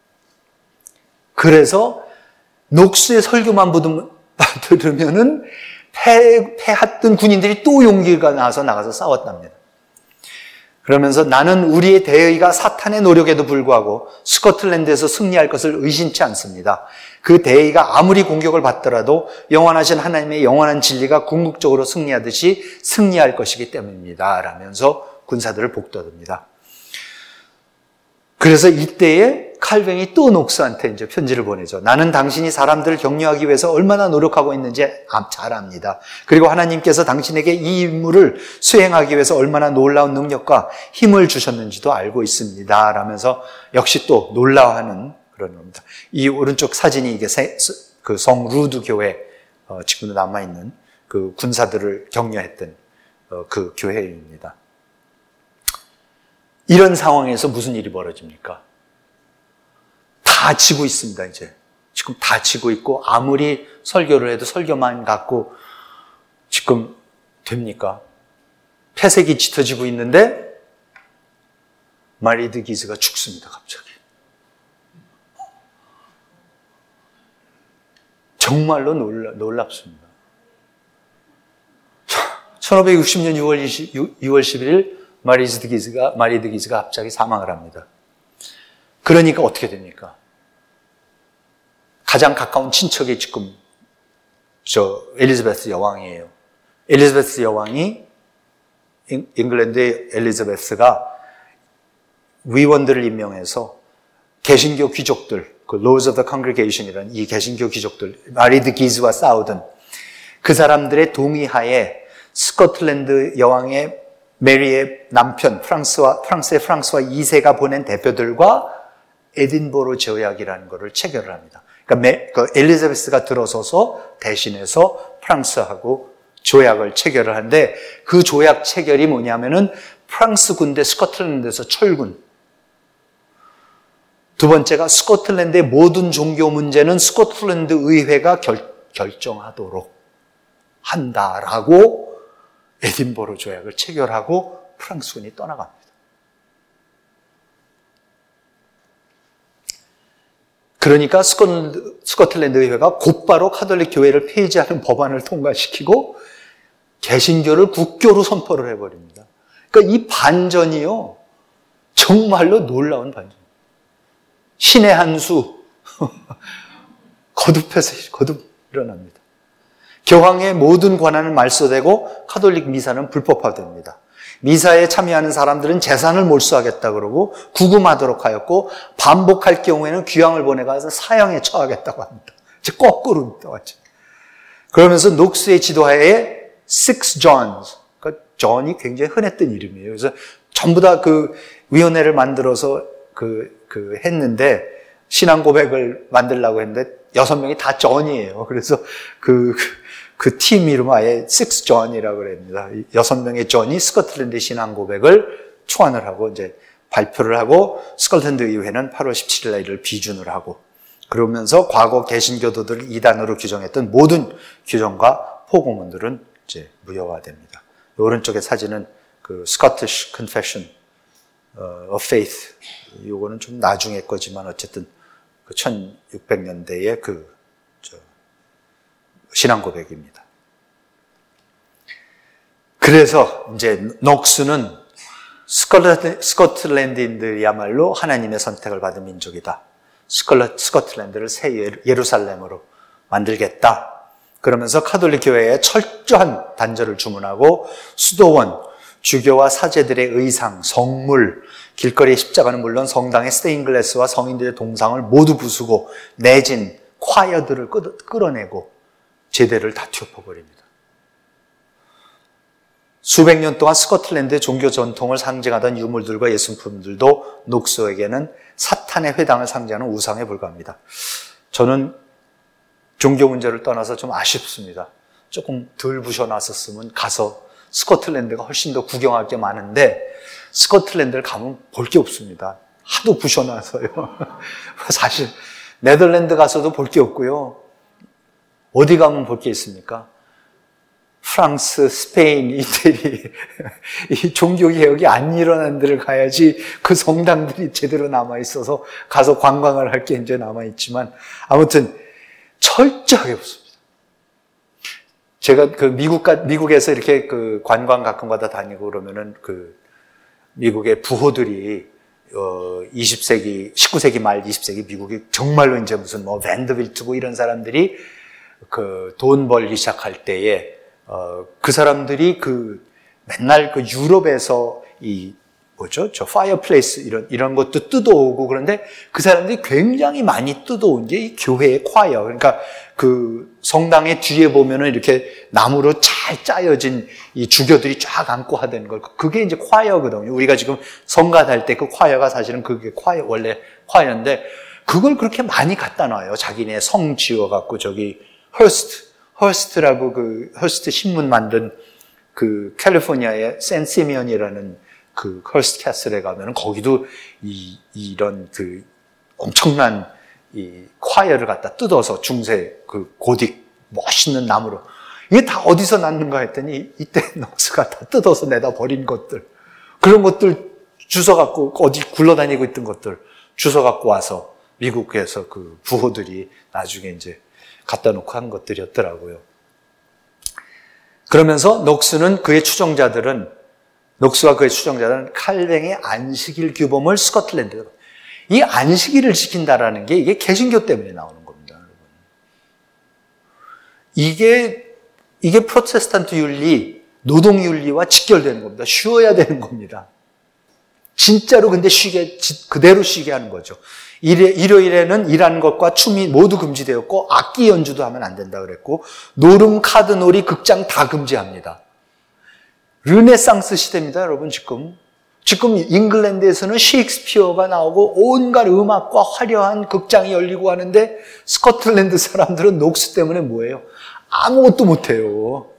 그래서 녹수의 설교만 들으면은 패했던 군인들이 또 용기가 나가서 싸웠답니다. 그러면서 나는 우리의 대의가 사탄의 노력에도 불구하고 스코틀랜드에서 승리할 것을 의심치 않습니다. 그 대의가 아무리 공격을 받더라도 영원하신 하나님의 영원한 진리가 궁극적으로 승리하듯이 승리할 것이기 때문입니다. 라면서 군사들을 복돋습니다. 그래서 이때에 칼뱅이 또 녹스한테 이제 편지를 보내죠. 나는 당신이 사람들을 격려하기 위해서 얼마나 노력하고 있는지 잘 압니다. 그리고 하나님께서 당신에게 이 임무를 수행하기 위해서 얼마나 놀라운 능력과 힘을 주셨는지도 알고 있습니다. 라면서 역시 또 놀라워하는 그런 겁니다. 이 오른쪽 사진이 이게 그 성 루드 교회, 지금도 남아있는 그 군사들을 격려했던 그 교회입니다. 이런 상황에서 무슨 일이 벌어집니까? 다 지고 있습니다, 이제. 지금 다 지고 있고, 아무리 설교를 해도 설교만 갖고 지금 됩니까? 폐색이 짙어지고 있는데, 마리드 기즈가 죽습니다, 갑자기. 정말로 놀랍습니다. 1560년 6월 11일, 마리드 기즈가 갑자기 사망을 합니다. 그러니까 어떻게 됩니까? 가장 가까운 친척이 지금 엘리자베스 여왕이에요. 엘리자베스 여왕이 잉글랜드의 엘리자베스가 위원들을 임명해서 개신교 귀족들, 그 Lords of the Congregation이라는 이 개신교 귀족들, 마리드 기즈와 싸우던 그 사람들의 동의하에 스코틀랜드 여왕의 메리의 남편 프랑스의 프랑스와 2세가 보낸 대표들과 에딘버러 조약이라는 것을 체결을 합니다. 그러니까 엘리자베스가 들어서서 대신해서 프랑스하고 조약을 체결을 하는데 그 조약 체결이 뭐냐면은 프랑스 군대 스코틀랜드에서 철군. 두 번째가 스코틀랜드의 모든 종교 문제는 스코틀랜드 의회가 결정하도록 한다라고 에딘버러 조약을 체결하고 프랑스군이 떠나갑니다. 그러니까 스코틀랜드 의회가 곧바로 카톨릭 교회를 폐지하는 법안을 통과시키고 개신교를 국교로 선포를 해버립니다. 그러니까 이 반전이요, 정말로 놀라운 반전. 신의 한 수 거듭 일어납니다. 교황의 모든 권한은 말소되고 카톨릭 미사는 불법화됩니다. 미사에 참여하는 사람들은 재산을 몰수하겠다 그러고 구금하도록 하였고 반복할 경우에는 귀양을 보내가서 사형에 처하겠다고 합니다. 즉 거꾸로입니다. 완전. 그러면서 녹스의 지도하에 Six Johns, 그러니까 존이 굉장히 흔했던 이름이에요. 그래서 전부 다 그 위원회를 만들어서 했는데 신앙 고백을 만들려고 했는데 6명이 다 존이에요. 그래서 그 팀 이름은 아예 Six John이라고 그럽니다. 6명의 존이 스코틀랜드 신앙 고백을 초안을 하고 이제 발표를 하고 스코틀랜드 의회는 8월 17일 날 이를 비준을 하고 그러면서 과거 개신교도들을 이단으로 규정했던 모든 규정과 포고문들은 이제 무효화됩니다. 오른쪽의 사진은 그 Scottish Confession of Faith. 요거는 좀 나중에 거지만 어쨌든 그 1600년대의 신앙 고백입니다. 그래서 이제 녹스는 스코틀랜드인들이야말로 하나님의 선택을 받은 민족이다. 스코틀랜드를 새 예루살렘으로 만들겠다. 그러면서 카톨릭 교회에 철저한 단절을 주문하고 수도원, 주교와 사제들의 의상, 성물, 길거리의 십자가는 물론 성당의 스테인글라스와 성인들의 동상을 모두 부수고 내진 콰이어들을 끌어내고 제대를 다 튀어버립니다. 수백 년 동안 스코틀랜드의 종교 전통을 상징하던 유물들과 예술품들도 녹스에게는 사탄의 회당을 상징하는 우상에 불과합니다. 저는 종교 문제를 떠나서 좀 아쉽습니다. 조금 덜 부셔놨었으면 가서 스코틀랜드가 훨씬 더 구경할 게 많은데 스코틀랜드를 가면 볼 게 없습니다. 하도 부셔놔서요. 사실 네덜란드 가서도 볼 게 없고요. 어디 가면 볼 게 있습니까? 프랑스, 스페인, 이태리 이 종교개혁이 안 일어난 데를 가야지 그 성당들이 제대로 남아있어서 가서 관광을 할 게 이제 남아있지만 아무튼 철저하게 없습니다. 제가 그 미국에서 이렇게 그 관광 가끔가다 다니고 그러면은 그 미국의 부호들이 20세기, 19세기 말 20세기 미국이 정말로 이제 무슨 뭐 밴더빌트고 이런 사람들이 그 돈 벌기 시작할 때에 그 사람들이 그 맨날 그 유럽에서 이 뭐죠? 저 파이어플레이스 이런 것도 뜯어오고 그런데 그 사람들이 굉장히 많이 뜯어온 게 이 교회의 콰이어. 그러니까 그 성당의 뒤에 보면은 이렇게 나무로 잘 짜여진 이 주교들이 쫙 앉고 하던 걸 그게 이제 콰이어거든요. 우리가 지금 성가할 때 그 콰이어가 사실은 그게 콰이어 원래 콰이어인데 그걸 그렇게 많이 갖다 놔요. 자기네 성 지어 갖고 저기 허스트라고 그 허스트 신문 만든 그 캘리포니아의 샌시미언이라는 그 허스트 캐슬에 가면은 거기도 이런 그 엄청난 이 콰이어를 갖다 뜯어서 중세 그 고딕 멋있는 나무로 이게 다 어디서 났는가 했더니 이때 녹스가 다 뜯어서 내다 버린 것들 그런 것들 주워 갖고 어디 굴러다니고 있던 것들 주워 갖고 와서 미국에서 그 부호들이 나중에 이제 갖다 놓고 한 것들이었더라고요. 그러면서 녹스와 그의 추종자들은 칼뱅의 안식일 규범을 스코틀랜드에 이 안식일을 지킨다라는 게 이게 개신교 때문에 나오는 겁니다, 여러분. 이게 프로테스탄트 윤리, 노동 윤리와 직결되는 겁니다. 쉬어야 되는 겁니다. 진짜로 근데 그대로 쉬게 하는 거죠. 일요일에는 일하는 것과 춤이 모두 금지되었고 악기 연주도 하면 안 된다 그랬고 노름, 카드 놀이, 극장 다 금지합니다. 르네상스 시대입니다, 여러분. 지금 잉글랜드에서는 셰익스피어가 나오고 온갖 음악과 화려한 극장이 열리고 하는데 스코틀랜드 사람들은 녹스 때문에 뭐예요? 아무것도 못해요.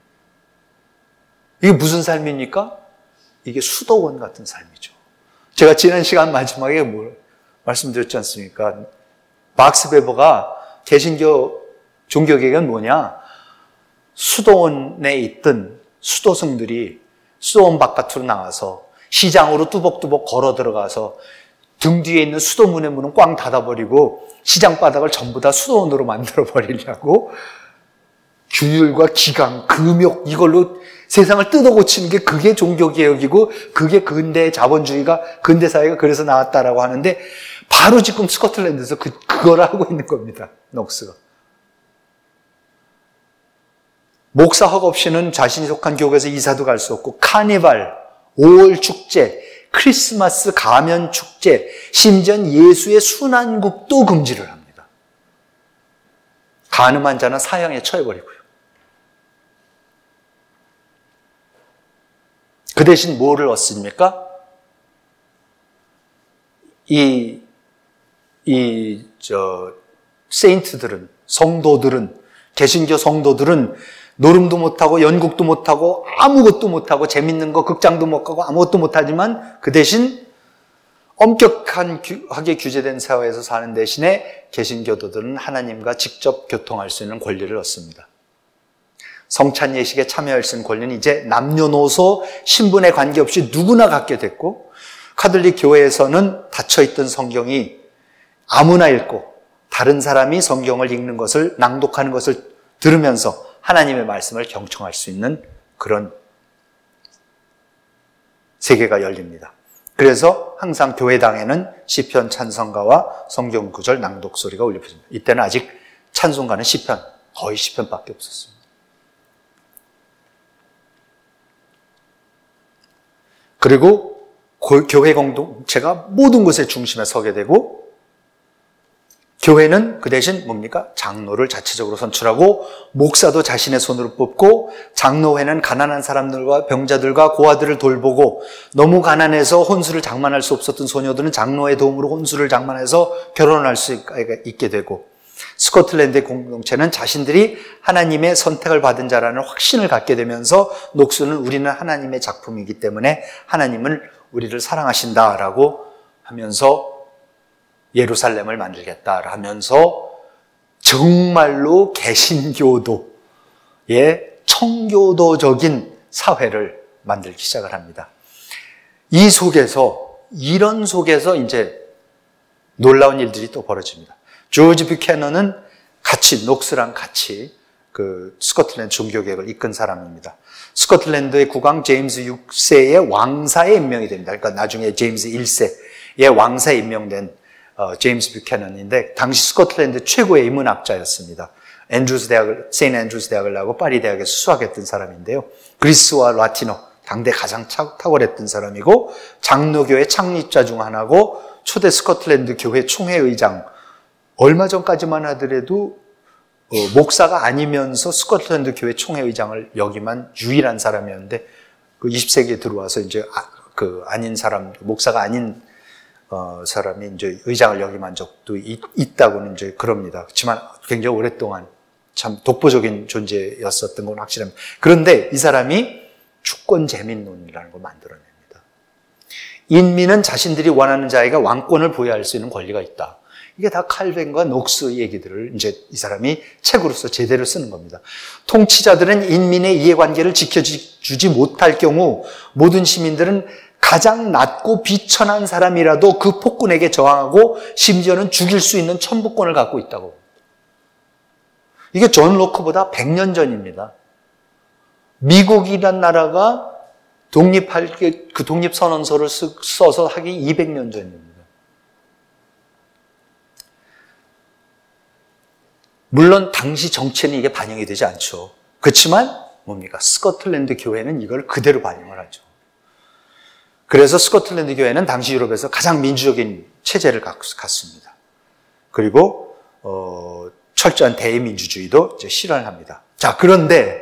이게 무슨 삶입니까? 이게 수도원 같은 삶이죠. 제가 지난 시간 마지막에 말씀드렸지 않습니까? 막스 베버가 개신교 종교개혁은 뭐냐? 수도원에 있던 수도승들이 수도원 바깥으로 나와서 시장으로 뚜벅뚜벅 걸어 들어가서 등 뒤에 있는 수도문의 문은 꽝 닫아버리고 시장 바닥을 전부 다 수도원으로 만들어버리려고 균율과 기강, 금욕 이걸로 세상을 뜯어고치는 게 그게 종교개혁이고 그게 근대 자본주의가 근대사회가 그래서 나왔다라고 하는데 바로 지금 스코틀랜드에서 그걸 하고 있는 겁니다. 녹스가. 목사 허가 없이는 자신이 속한 교회에서 이사도 갈 수 없고 카니발, 5월 축제, 크리스마스 가면 축제, 심지어 예수의 순환국도 금지를 합니다. 간음한 자는 사형에 처해버리고요. 그 대신 뭐를 얻습니까? 세인트들은, 성도들은, 개신교 성도들은 노름도 못하고 연극도 못하고 아무것도 못하고 재밌는 거 극장도 못 가고 아무것도 못하지만 그 대신 엄격하게 규제된 사회에서 사는 대신에 개신교도들은 하나님과 직접 교통할 수 있는 권리를 얻습니다. 성찬 예식에 참여할 수 있는 권리는 이제 남녀노소 신분에 관계없이 누구나 갖게 됐고 카톨릭 교회에서는 닫혀있던 성경이 아무나 읽고 다른 사람이 성경을 읽는 것을 낭독하는 것을 들으면서 하나님의 말씀을 경청할 수 있는 그런 세계가 열립니다. 그래서 항상 교회당에는 시편 찬송가와 성경 구절 낭독 소리가 울려집니다. 이때는 아직 찬송가는 시편, 거의 시편밖에 없었습니다. 그리고 교회 공동체가 모든 것의 중심에 서게 되고 교회는 그 대신 뭡니까? 장로를 자체적으로 선출하고 목사도 자신의 손으로 뽑고 장로회는 가난한 사람들과 병자들과 고아들을 돌보고 너무 가난해서 혼수를 장만할 수 없었던 소녀들은 장로의 도움으로 혼수를 장만해서 결혼할 수 있게 되고 스코틀랜드의 공동체는 자신들이 하나님의 선택을 받은 자라는 확신을 갖게 되면서 녹수는 우리는 하나님의 작품이기 때문에 하나님은 우리를 사랑하신다라고 하면서 예루살렘을 만들겠다 하면서 정말로 개신교도의 청교도적인 사회를 만들기 시작을 합니다. 이런 속에서 이제 놀라운 일들이 또 벌어집니다. 조지 뷰캐넌은 녹스랑 같이 그 스코틀랜드 종교개혁을 이끈 사람입니다. 스코틀랜드의 국왕 제임스 6세의 왕사에 임명이 됩니다. 그러니까 나중에 제임스 1세의 왕사에 임명된 제임스 뷰캐넌인데 당시 스코틀랜드 최고의 인문학자였습니다. 세인트 앤드루스 대학을 나오고 파리 대학에서 수학했던 사람인데요. 그리스와 라틴어, 당대 가장 탁월했던 사람이고 장로교의 창립자 중 하나고 초대 스코틀랜드 교회 총회의장, 얼마 전까지만 하더라도 목사가 아니면서 스코틀랜드 교회 총회의장을 역임한 유일한 사람이었는데 그 20세기에 들어와서 이제 아닌 사람, 목사가 아닌 사람이 이제 의장을 역임한 적도 있다고는 이제 그럽니다. 그렇지만 굉장히 오랫동안 참 독보적인 존재였었던 건 확실합니다. 그런데 이 사람이 주권 재민론이라는 걸 만들어냅니다. 인민은 자신들이 원하는 자에게 왕권을 부여할 수 있는 권리가 있다. 이게 다 칼뱅과 녹스 얘기들을 이제 이 사람이 책으로서 제대로 쓰는 겁니다. 통치자들은 인민의 이해관계를 지켜주지 못할 경우 모든 시민들은 가장 낮고 비천한 사람이라도 그 폭군에게 저항하고 심지어는 죽일 수 있는 천부권을 갖고 있다고. 이게 존 로크보다 100년 전입니다. 미국이란 나라가 그 독립선언서를 써서 하기 200년 전입니다. 물론 당시 정치에는 이게 반영이 되지 않죠. 그렇지만 뭡니까? 스코틀랜드 교회는 이걸 그대로 반영을 하죠. 그래서 스코틀랜드 교회는 당시 유럽에서 가장 민주적인 체제를 갖습니다. 그리고 철저한 대의민주주의도 이제 실현을 합니다. 자, 그런데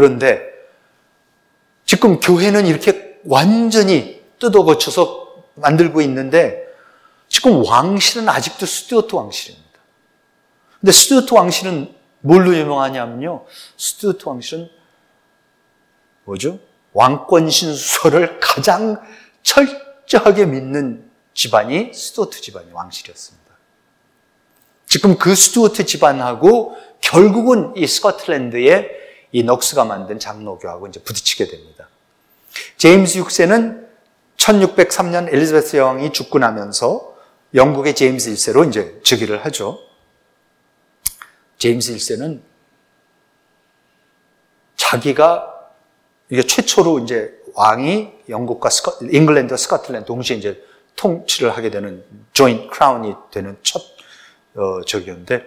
지금 교회는 이렇게 완전히 뜯어고쳐서 만들고 있는데 지금 왕실은 아직도 스튜어트 왕실입니다. 근데 스튜어트 왕실은 뭘로 유명하냐면요. 스튜어트 왕실은 뭐죠? 왕권 신수설을 가장 철저하게 믿는 집안이 스튜어트 집안이 왕실이었습니다. 지금 그 스튜어트 집안하고 결국은 이 스코틀랜드의 이 넉스가 만든 장로교하고 이제 부딪히게 됩니다. 제임스 6세는 1603년 엘리자베스 여왕이 죽고 나면서 영국의 제임스 1세로 이제 즉위를 하죠. 제임스 1세는 자기가 이게 최초로 이제 왕이 영국과 잉글랜드와 스코틀랜드 동시에 이제 통치를 하게 되는 조인트 크라운이 되는 첫 적이었는데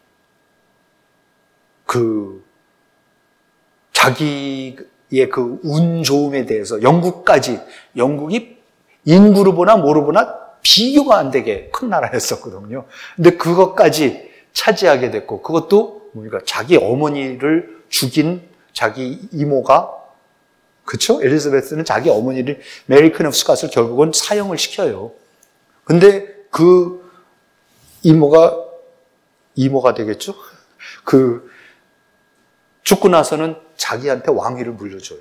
자기의 그 운 좋음에 대해서 영국이 인구로 보나 뭐로 보나 비교가 안 되게 큰 나라였었거든요. 근데 그것까지 차지하게 됐고, 그것도 뭡니까? 자기 어머니를 죽인 자기 이모가, 그쵸? 엘리자베스는 자기 어머니를, 메리 퀸 오브 스캇을 결국은 사형을 시켜요. 근데 그 이모가 되겠죠? 죽고 나서는 자기한테 왕위를 물려줘요.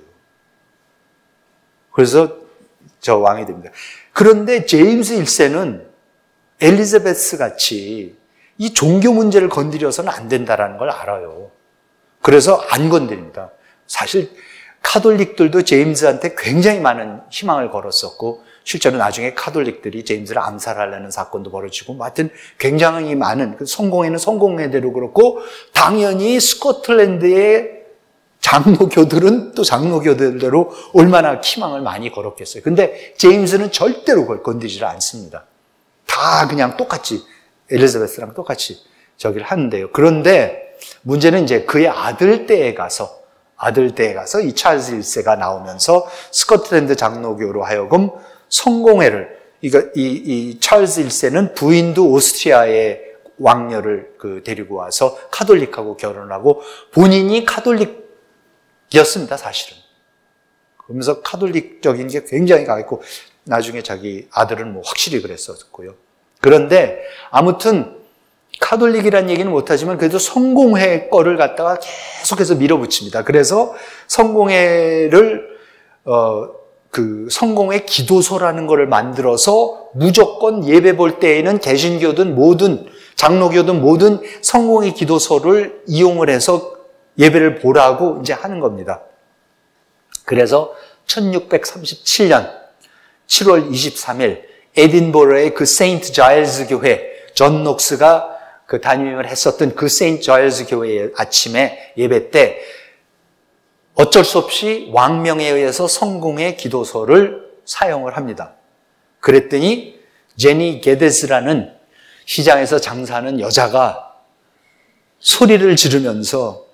그래서 저 왕이 됩니다. 그런데 제임스 1세는 엘리자베스 같이 이 종교 문제를 건드려서는 안 된다는 걸 알아요. 그래서 안 건드립니다. 사실 카톨릭들도 제임스한테 굉장히 많은 희망을 걸었었고, 실제로 나중에 카톨릭들이 제임스를 암살하려는 사건도 벌어지고, 하여튼 굉장히 많은, 성공에는 성공의 대로 그렇고, 당연히 스코틀랜드의 장로교들은 또 장로교들대로 얼마나 희망을 많이 걸었겠어요. 근데 제임스는 절대로 그걸 건드리지 않습니다. 다 그냥 똑같이 엘리자베스랑 똑같이 저기를 하는데요. 그런데 문제는 이제 그의 아들 때에 가서 이 찰스 1세가 나오면서 스코틀랜드 장로교로 하여금 성공회를, 이 찰스 1세는 부인도 오스트리아의 왕녀를 데리고 와서 카톨릭하고 결혼하고, 본인이 카톨릭이었습니다, 사실은. 그러면서 카톨릭적인 게 굉장히 강했고, 나중에 자기 아들은 뭐 확실히 그랬었고요. 그런데 아무튼 카톨릭이라는 얘기는 못하지만 그래도 성공회 거를 갖다가 계속해서 밀어붙입니다. 그래서 성공회를 그 성공회 기도소라는 거를 만들어서 무조건 예배 볼 때에는 개신교든 뭐든 장로교든 뭐든 성공회 기도소를 이용을 해서 예배를 보라고 이제 하는 겁니다. 그래서 1637년 7월 23일 에딘버러의 그 세인트 자일스 교회, 존 녹스가 그 담임을 했었던 그 세인트 자일스 교회의 아침에 예배 때 어쩔 수 없이 왕명에 의해서 성공의 기도소를 사용을 합니다. 그랬더니 제니 게데스라는 시장에서 장사하는 여자가 소리를 지르면서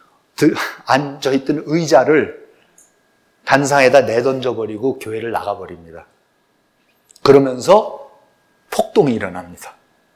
앉아있던 의자를 단상에다 내던져버리고 교회를 나가버립니다. 그러면서 폭동이 일어납니다.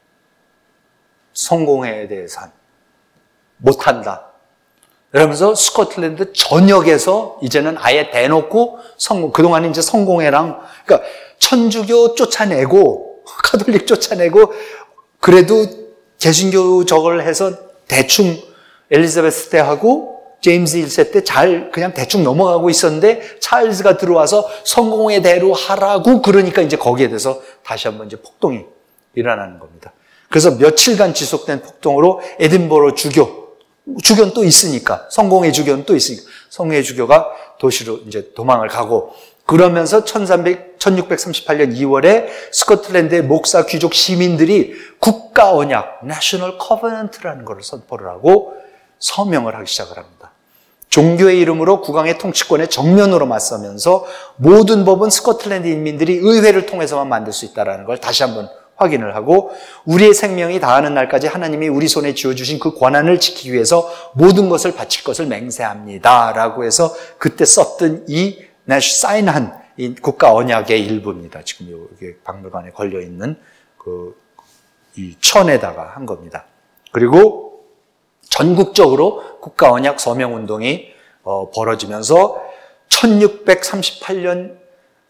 성공회에 대해서 못한다. 그러면서 스코틀랜드 전역에서 이제는 아예 대놓고 그동안 이제 성공회랑, 그러니까 천주교 쫓아내고, 카톨릭 쫓아내고, 그래도 개신교 저걸 해서 대충 엘리자베스 때하고 제임스 1세 때 그냥 대충 넘어가고 있었는데 찰스가 들어와서 성공회대로 하라고 그러니까 이제 거기에 대해서 다시 한번 이제 폭동이 일어나는 겁니다. 그래서 며칠간 지속된 폭동으로 에딘버러 주교는 또 있으니까, 성공회 주교는 또 있으니까, 성공회 주교가 도시로 이제 도망을 가고, 그러면서 1638년 2월에 스코틀랜드의 목사, 귀족, 시민들이 국가 언약, National Covenant라는 것을 선포를 하고 서명을 하기 시작을 합니다. 종교의 이름으로 국왕의 통치권에 정면으로 맞서면서 모든 법은 스코틀랜드 인민들이 의회를 통해서만 만들 수 있다는 걸 다시 한번 확인을 하고, 우리의 생명이 다하는 날까지 하나님이 우리 손에 쥐어주신 그 권한을 지키기 위해서 모든 것을 바칠 것을 맹세합니다 라고 해서 그때 썼던 이 사인한 이 국가 언약의 일부입니다. 지금 여기 박물관에 걸려있는 이 천에다가 한 겁니다. 그리고 전국적으로 국가 언약 서명 운동이 벌어지면서 1638년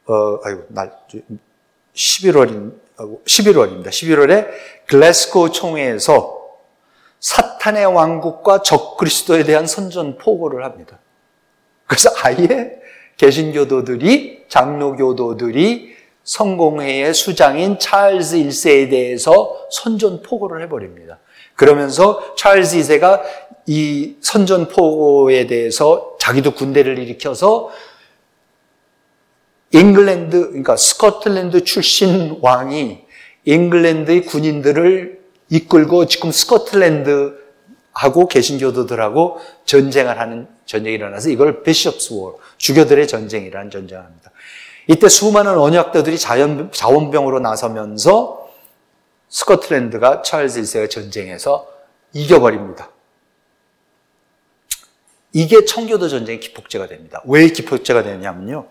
11월입니다. 11월에 글래스고 총회에서 사탄의 왕국과 적그리스도에 대한 선전포고를 합니다. 그래서 아예 개신교도들이, 장로교도들이 성공회의 수장인 찰스 1세에 대해서 선전포고를 해버립니다. 그러면서 찰스 2세가 이 선전포고에 대해서 자기도 군대를 일으켜서 그러니까 스코틀랜드 출신 왕이 잉글랜드의 군인들을 이끌고 지금 스코틀랜드하고 개신교도들하고 전쟁을 하는 전쟁이 일어나서 이걸 비숍스 워, 주교들의 전쟁이라는 전쟁을 합니다. 이때 수많은 언약도들이 자원병으로 나서면서 스코틀랜드가 찰스 1세가 전쟁에서 이겨버립니다. 이게 청교도 전쟁의 기폭제가 됩니다. 왜 기폭제가 되냐면요,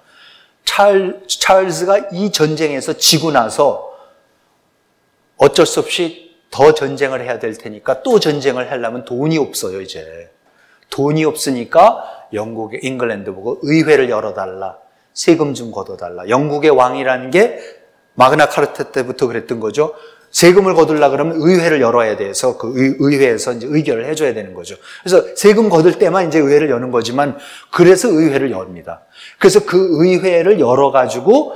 찰스가 이 전쟁에서 지고 나서 어쩔 수 없이 더 전쟁을 해야 될 테니까 또 전쟁을 하려면 돈이 없어요, 이제. 돈이 없으니까 잉글랜드 보고 의회를 열어달라. 세금 좀 걷어달라. 영국의 왕이라는 게 마그나 카르타 때부터 그랬던 거죠. 세금을 거둘라 그러면 의회를 열어야 돼서 그 의회에서 이제 의결을 해줘야 되는 거죠. 그래서 세금 거둘 때만 이제 의회를 여는 거지만, 그래서 의회를 엽니다. 그래서 그 의회를 열어가지고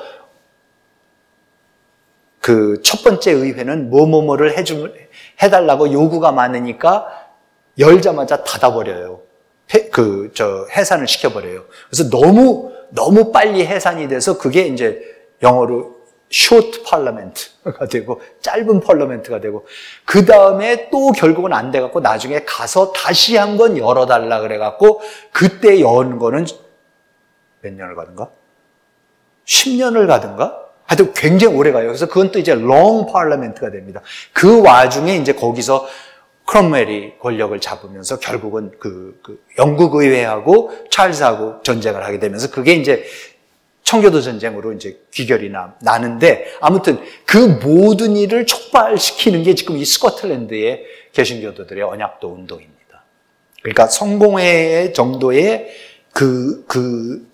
그 첫 번째 의회는 뭐뭐뭐를 해달라고 요구가 많으니까 열자마자 닫아버려요. 해산을 시켜버려요. 그래서 너무 빨리 해산이 돼서 그게 이제 영어로 short parliament가 되고 짧은 parliament가 되고, 그 다음에 또 결국은 안 돼갖고 나중에 가서 다시 한번 열어달라 그래갖고 그때 연 거는 몇 년을 가든가? 10년을 가든가? 하여튼 굉장히 오래 가요. 그래서 그건 또 이제 long parliament가 됩니다. 그 와중에 이제 거기서 크롬웰이 권력을 잡으면서 결국은 영국 의회하고 찰스하고 전쟁을 하게 되면서 그게 이제 청교도 전쟁으로 이제 귀결이 나는데, 아무튼 그 모든 일을 촉발시키는 게 지금 이 스코틀랜드의 개신교도들의 언약도 운동입니다. 그러니까 성공회 정도의 그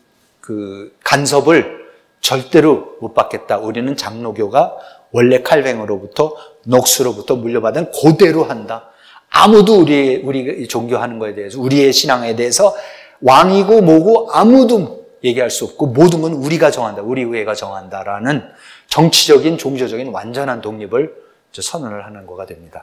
간섭을 절대로 못 받겠다. 우리는 장로교가 원래 칼뱅으로부터 녹스로부터 물려받은 그대로 한다. 아무도 우리 종교하는 거에 대해서, 우리의 신앙에 대해서 왕이고 뭐고 아무도 얘기할 수 없고 모든 건 우리가 정한다. 우리 의회가 정한다라는 정치적인, 종교적인 완전한 독립을 선언을 하는 거가 됩니다.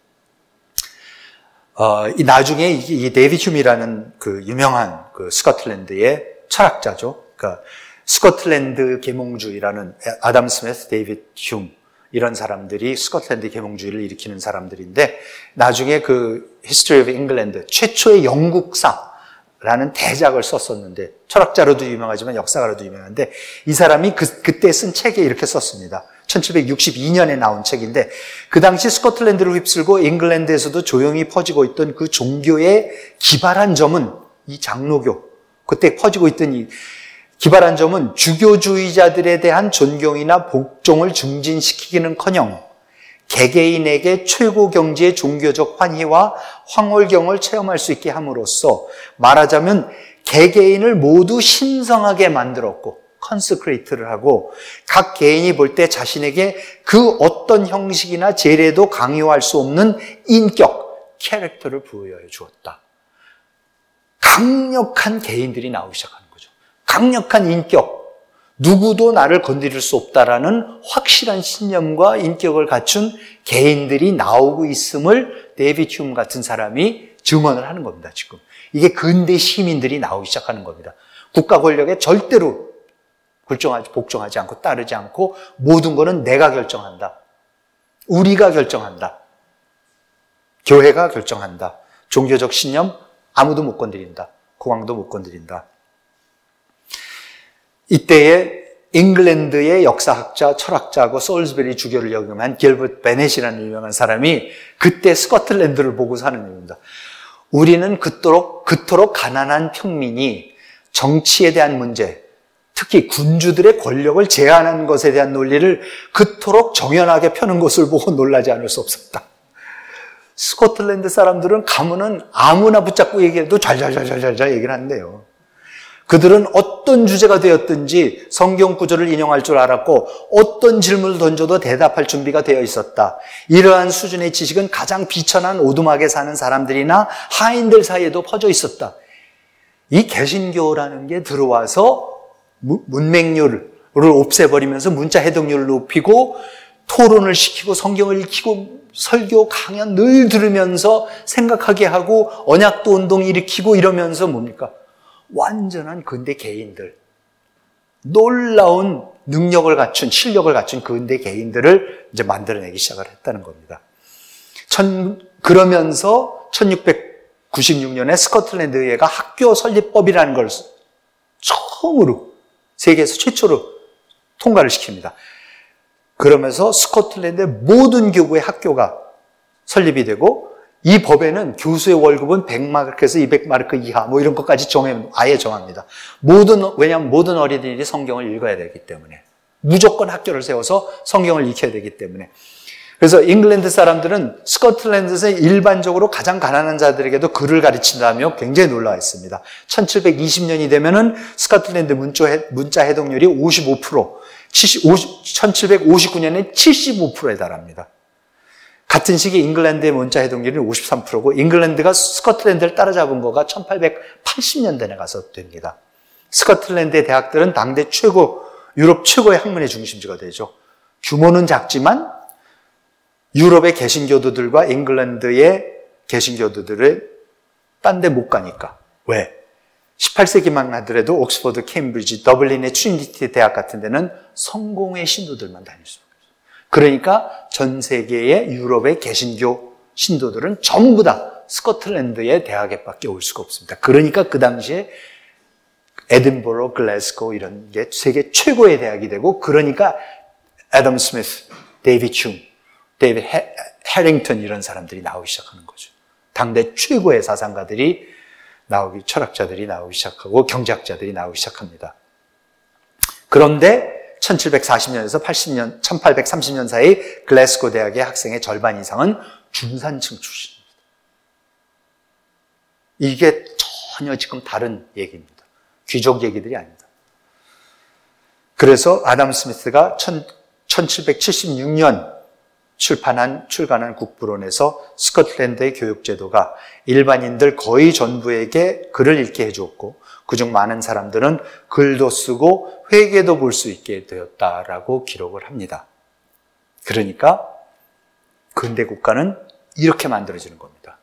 나중에 이 데이비드 휴미라는 그 유명한 그 스코틀랜드의 철학자죠. 그러니까 스코틀랜드 계몽주의라는 아담 스미스, 데이비드 휴미 이런 사람들이 스코틀랜드 계몽주의를 일으키는 사람들인데 나중에 그 History of England 최초의 영국사라는 대작을 썼었는데 철학자로도 유명하지만 역사가로도 유명한데 이 사람이 그때 쓴 책에 이렇게 썼습니다. 1762년에 나온 책인데 그 당시 스코틀랜드를 휩쓸고 잉글랜드에서도 조용히 퍼지고 있던 그 종교의 기발한 점은 이 장로교 그때 퍼지고 있던 이 기발한 점은 주교주의자들에 대한 존경이나 복종을 증진시키기는커녕 개개인에게 최고 경지의 종교적 환희와 황홀경을 체험할 수 있게 함으로써 말하자면 개개인을 모두 신성하게 만들었고 컨스크레이트를 하고 각 개인이 볼 때 자신에게 그 어떤 형식이나 재래도 강요할 수 없는 인격, 캐릭터를 부여해 주었다. 강력한 개인들이 나오기 시작하는 거죠. 강력한 인격, 누구도 나를 건드릴 수 없다라는 확실한 신념과 인격을 갖춘 개인들이 나오고 있음을 데이비드 휴미 같은 사람이 증언을 하는 겁니다. 지금 이게 근대 시민들이 나오기 시작하는 겁니다. 국가 권력에 절대로 복종하지 않고 따르지 않고 모든 것은 내가 결정한다. 우리가 결정한다. 교회가 결정한다. 종교적 신념 아무도 못 건드린다. 국왕도 못 건드린다. 이때에 잉글랜드의 역사학자, 철학자고 솔스베리 주교를 역임한 길버트 베넷이라는 유명한 사람이 그때 스코틀랜드를 보고 사는 얘기입니다. 우리는 그토록 가난한 평민이 정치에 대한 문제, 특히 군주들의 권력을 제한하는 것에 대한 논리를 그토록 정연하게 펴는 것을 보고 놀라지 않을 수 없었다. 스코틀랜드 사람들은 가면은 아무나 붙잡고 얘기해도 잘잘 얘기를 한대요. 그들은 어떤 주제가 되었든지 성경 구절을 인용할 줄 알았고 어떤 질문을 던져도 대답할 준비가 되어 있었다. 이러한 수준의 지식은 가장 비천한 오두막에 사는 사람들이나 하인들 사이에도 퍼져 있었다. 이 개신교라는 게 들어와서 문맹률을 없애버리면서 문자 해독률을 높이고 토론을 시키고 성경을 읽히고 설교 강연 늘 들으면서 생각하게 하고 언약도 운동 일으키고 이러면서 뭡니까? 완전한 근대 개인들, 놀라운 능력을 갖춘 실력을 갖춘 근대 개인들을 이제 만들어내기 시작을 했다는 겁니다. 그러면서 1696년에 스코틀랜드 의회가 학교 설립법이라는 걸 처음으로 세계에서 최초로 통과를 시킵니다. 그러면서 스코틀랜드의 모든 교구의 학교가 설립이 되고 이 법에는 교수의 월급은 100마르크에서 200마르크 이하 뭐 이런 것까지 아예 정합니다. 왜냐하면 모든 어린이들이 성경을 읽어야 되기 때문에 무조건 학교를 세워서 성경을 익혀야 되기 때문에 그래서 잉글랜드 사람들은 스코틀랜드에서 일반적으로 가장 가난한 자들에게도 글을 가르친다며 굉장히 놀라워했습니다. 1720년이 되면은 스코틀랜드 문자 해독률이 55%, 1759년에 75%에 달합니다. 같은 시기 잉글랜드의 문자 해독률이 53%고 잉글랜드가 스코틀랜드를 따라잡은 거가 1880년대에 가서 됩니다. 스코틀랜드의 대학들은 당대 유럽 최고의 학문의 중심지가 되죠. 규모는 작지만 유럽의 개신교도들과 잉글랜드의 개신교도들을 딴 데 못 가니까. 왜? 18세기만 하더라도 옥스퍼드, 케임브리지, 더블린의 트리니티 대학 같은 데는 성공의 신도들만 다닐 수 있어요. 그러니까 전 세계의 유럽의 개신교 신도들은 전부 다 스코틀랜드의 대학에밖에 올 수가 없습니다. 그러니까 그 당시에 에든버러, 글래스고 이런 게 세계 최고의 대학이 되고 그러니까 애덤 스미스, 데이비드 휴미, 데이비드 해링턴 이런 사람들이 나오기 시작하는 거죠. 당대 최고의 사상가들이 철학자들이 나오기 시작하고 경제학자들이 나오기 시작합니다. 그런데 1740년에서 1830년 사이 글래스고 대학의 학생의 절반 이상은 중산층 출신입니다. 이게 전혀 지금 다른 얘기입니다. 귀족 얘기들이 아닙니다. 그래서 아담 스미스가 1776년 출간한 국부론에서 스코틀랜드의 교육제도가 일반인들 거의 전부에게 글을 읽게 해주었고 그중 많은 사람들은 글도 쓰고 회계도 볼 수 있게 되었다라고 기록을 합니다. 그러니까 근대 국가는 이렇게 만들어지는 겁니다.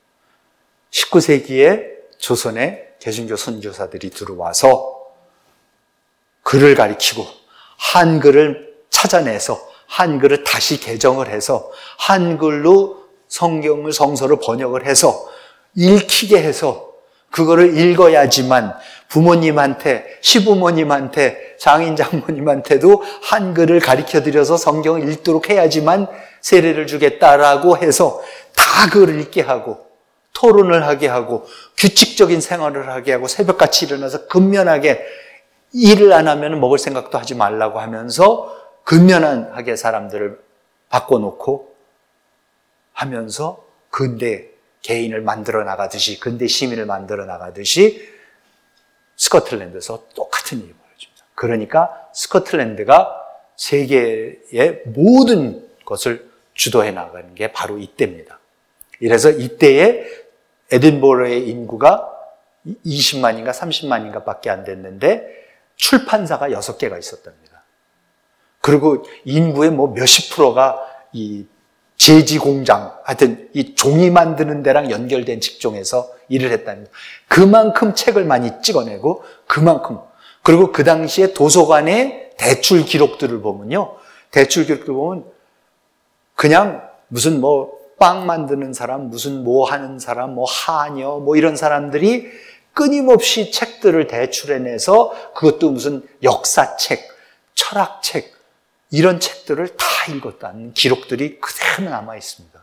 19세기에 조선에 개신교 선교사들이 들어와서 글을 가리키고 한글을 찾아내서 한글을 다시 개정을 해서 한글로 성경을 성서를 번역을 해서 읽히게 해서 그거를 읽어야지만 부모님한테 시부모님한테 장인 장모님한테도 한글을 가르쳐드려서 성경을 읽도록 해야지만 세례를 주겠다라고 해서 다 그걸 읽게 하고 토론을 하게 하고 규칙적인 생활을 하게 하고 새벽같이 일어나서 근면하게 일을 안 하면 먹을 생각도 하지 말라고 하면서 근면하게 사람들을 바꿔놓고 하면서 근대 개인을 만들어 나가듯이 근대 시민을 만들어 나가듯이 스코틀랜드에서 똑같은 일이 벌어집니다. 그러니까 스코틀랜드가 세계의 모든 것을 주도해 나가는 게 바로 이때입니다. 이래서 이때에 에딘버러의 인구가 20만인가 30만인가 밖에 안 됐는데 출판사가 6개가 있었답니다. 그리고 인구의 몇십 프로가 이 제지 공장, 하여튼 이 종이 만드는 데랑 연결된 직종에서 일을 했답니다. 그만큼 책을 많이 찍어내고 그만큼. 그리고 그 당시에 도서관의 대출 기록들을 보면요. 대출 기록들을 보면 그냥 무슨 빵 만드는 사람, 무슨 하는 사람, 하녀, 이런 사람들이 끊임없이 책들을 대출해내서 그것도 무슨 역사책, 철학책, 이런 책들을 다 읽었다는 기록들이 그대로 남아 있습니다.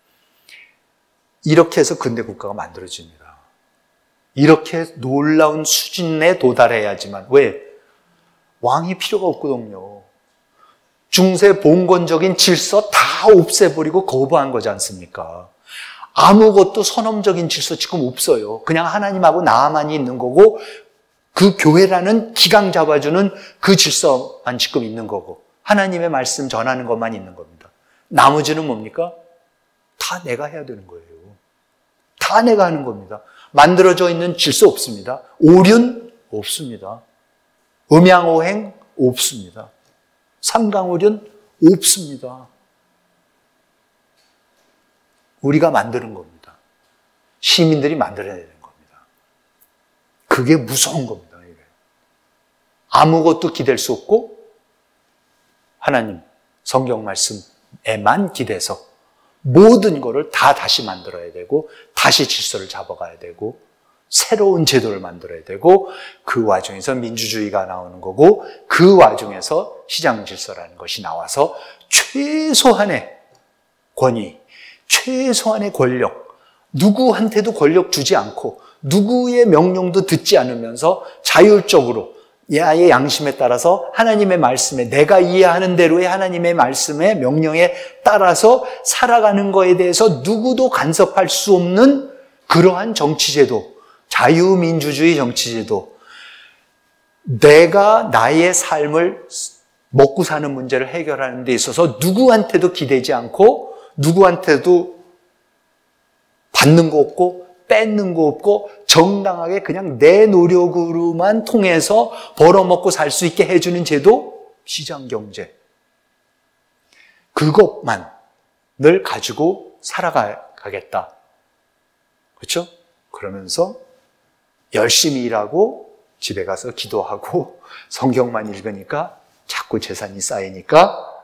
이렇게 해서 근대 국가가 만들어집니다. 이렇게 놀라운 수준에 도달해야지만. 왜? 왕이 필요가 없거든요. 중세 봉건적인 질서 다 없애버리고 거부한 거지 않습니까? 아무것도 선험적인 질서 지금 없어요. 그냥 하나님하고 나만이 있는 거고 그 교회라는 기강 잡아주는 그 질서만 지금 있는 거고 하나님의 말씀 전하는 것만 있는 겁니다. 나머지는 뭡니까? 다 내가 해야 되는 거예요. 다 내가 하는 겁니다. 만들어져 있는 질서 없습니다. 오륜 없습니다. 음양오행 없습니다. 삼강오륜 없습니다. 우리가 만드는 겁니다. 시민들이 만들어야 되는 겁니다. 그게 무서운 겁니다. 아무것도 기댈 수 없고 하나님 성경 말씀에만 기대서 모든 것을 다 다시 만들어야 되고 다시 질서를 잡아가야 되고 새로운 제도를 만들어야 되고 그 와중에서 민주주의가 나오는 거고 그 와중에서 시장 질서라는 것이 나와서 최소한의 권위, 최소한의 권력, 누구한테도 권력 주지 않고 누구의 명령도 듣지 않으면서 자율적으로 나의 양심에 따라서 하나님의 말씀에 내가 이해하는 대로의 하나님의 말씀에 명령에 따라서 살아가는 것에 대해서 누구도 간섭할 수 없는 그러한 정치제도, 자유민주주의 정치제도, 내가 나의 삶을 먹고 사는 문제를 해결하는 데 있어서 누구한테도 기대지 않고 누구한테도 받는 거 없고 뺏는 거 없고 정당하게 그냥 내 노력으로만 통해서 벌어먹고 살 수 있게 해주는 제도, 시장경제. 그것만을 가지고 살아가겠다. 그렇죠? 그러면서 열심히 일하고 집에 가서 기도하고 성경만 읽으니까 자꾸 재산이 쌓이니까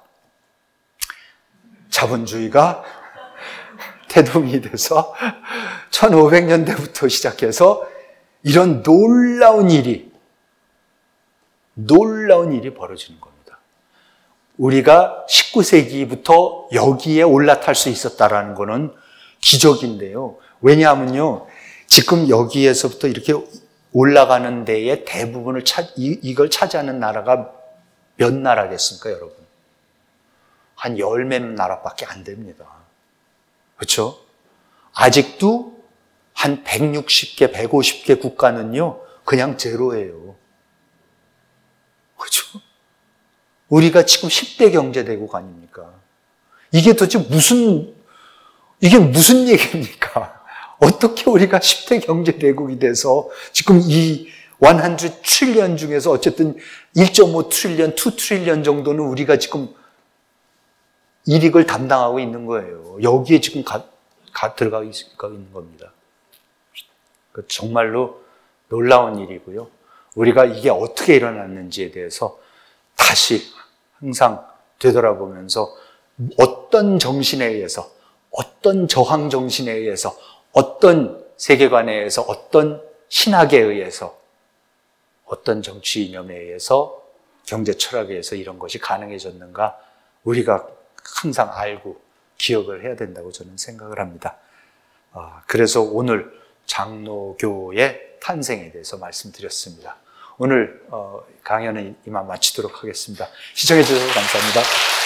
자본주의가 태동이 돼서 1500년대부터 시작해서 이런 놀라운 일이 벌어지는 겁니다. 우리가 19세기부터 여기에 올라탈 수 있었다라는 것은 기적인데요. 왜냐하면요, 지금 여기에서부터 이렇게 올라가는 데에 대부분을 이걸 차지하는 나라가 몇 나라겠습니까, 여러분? 한 10몇 나라밖에 안 됩니다. 그렇죠? 아직도 한 160개, 150개 국가는요, 그냥 제로예요. 그렇죠? 우리가 지금 10대 경제대국 아닙니까? 이게 도대체 이게 무슨 얘기입니까? 어떻게 우리가 10대 경제대국이 돼서 지금 이 100 트릴리언 중에서 어쨌든 1.5 트릴리언, 2 트릴리언 정도는 우리가 지금 이익을 담당하고 있는 거예요. 여기에 지금 들어가 있는 겁니다. 정말로 놀라운 일이고요. 우리가 이게 어떻게 일어났는지에 대해서 다시 항상 되돌아보면서 어떤 정신에 의해서, 어떤 저항 정신에 의해서, 어떤 세계관에 의해서, 어떤 신학에 의해서, 어떤 정치 이념에 의해서, 경제 철학에 의해서 이런 것이 가능해졌는가 우리가 항상 알고 기억을 해야 된다고 저는 생각을 합니다. 그래서 오늘 장로교의 탄생에 대해서 말씀드렸습니다. 오늘 강연은 이만 마치도록 하겠습니다. 시청해 주셔서 감사합니다.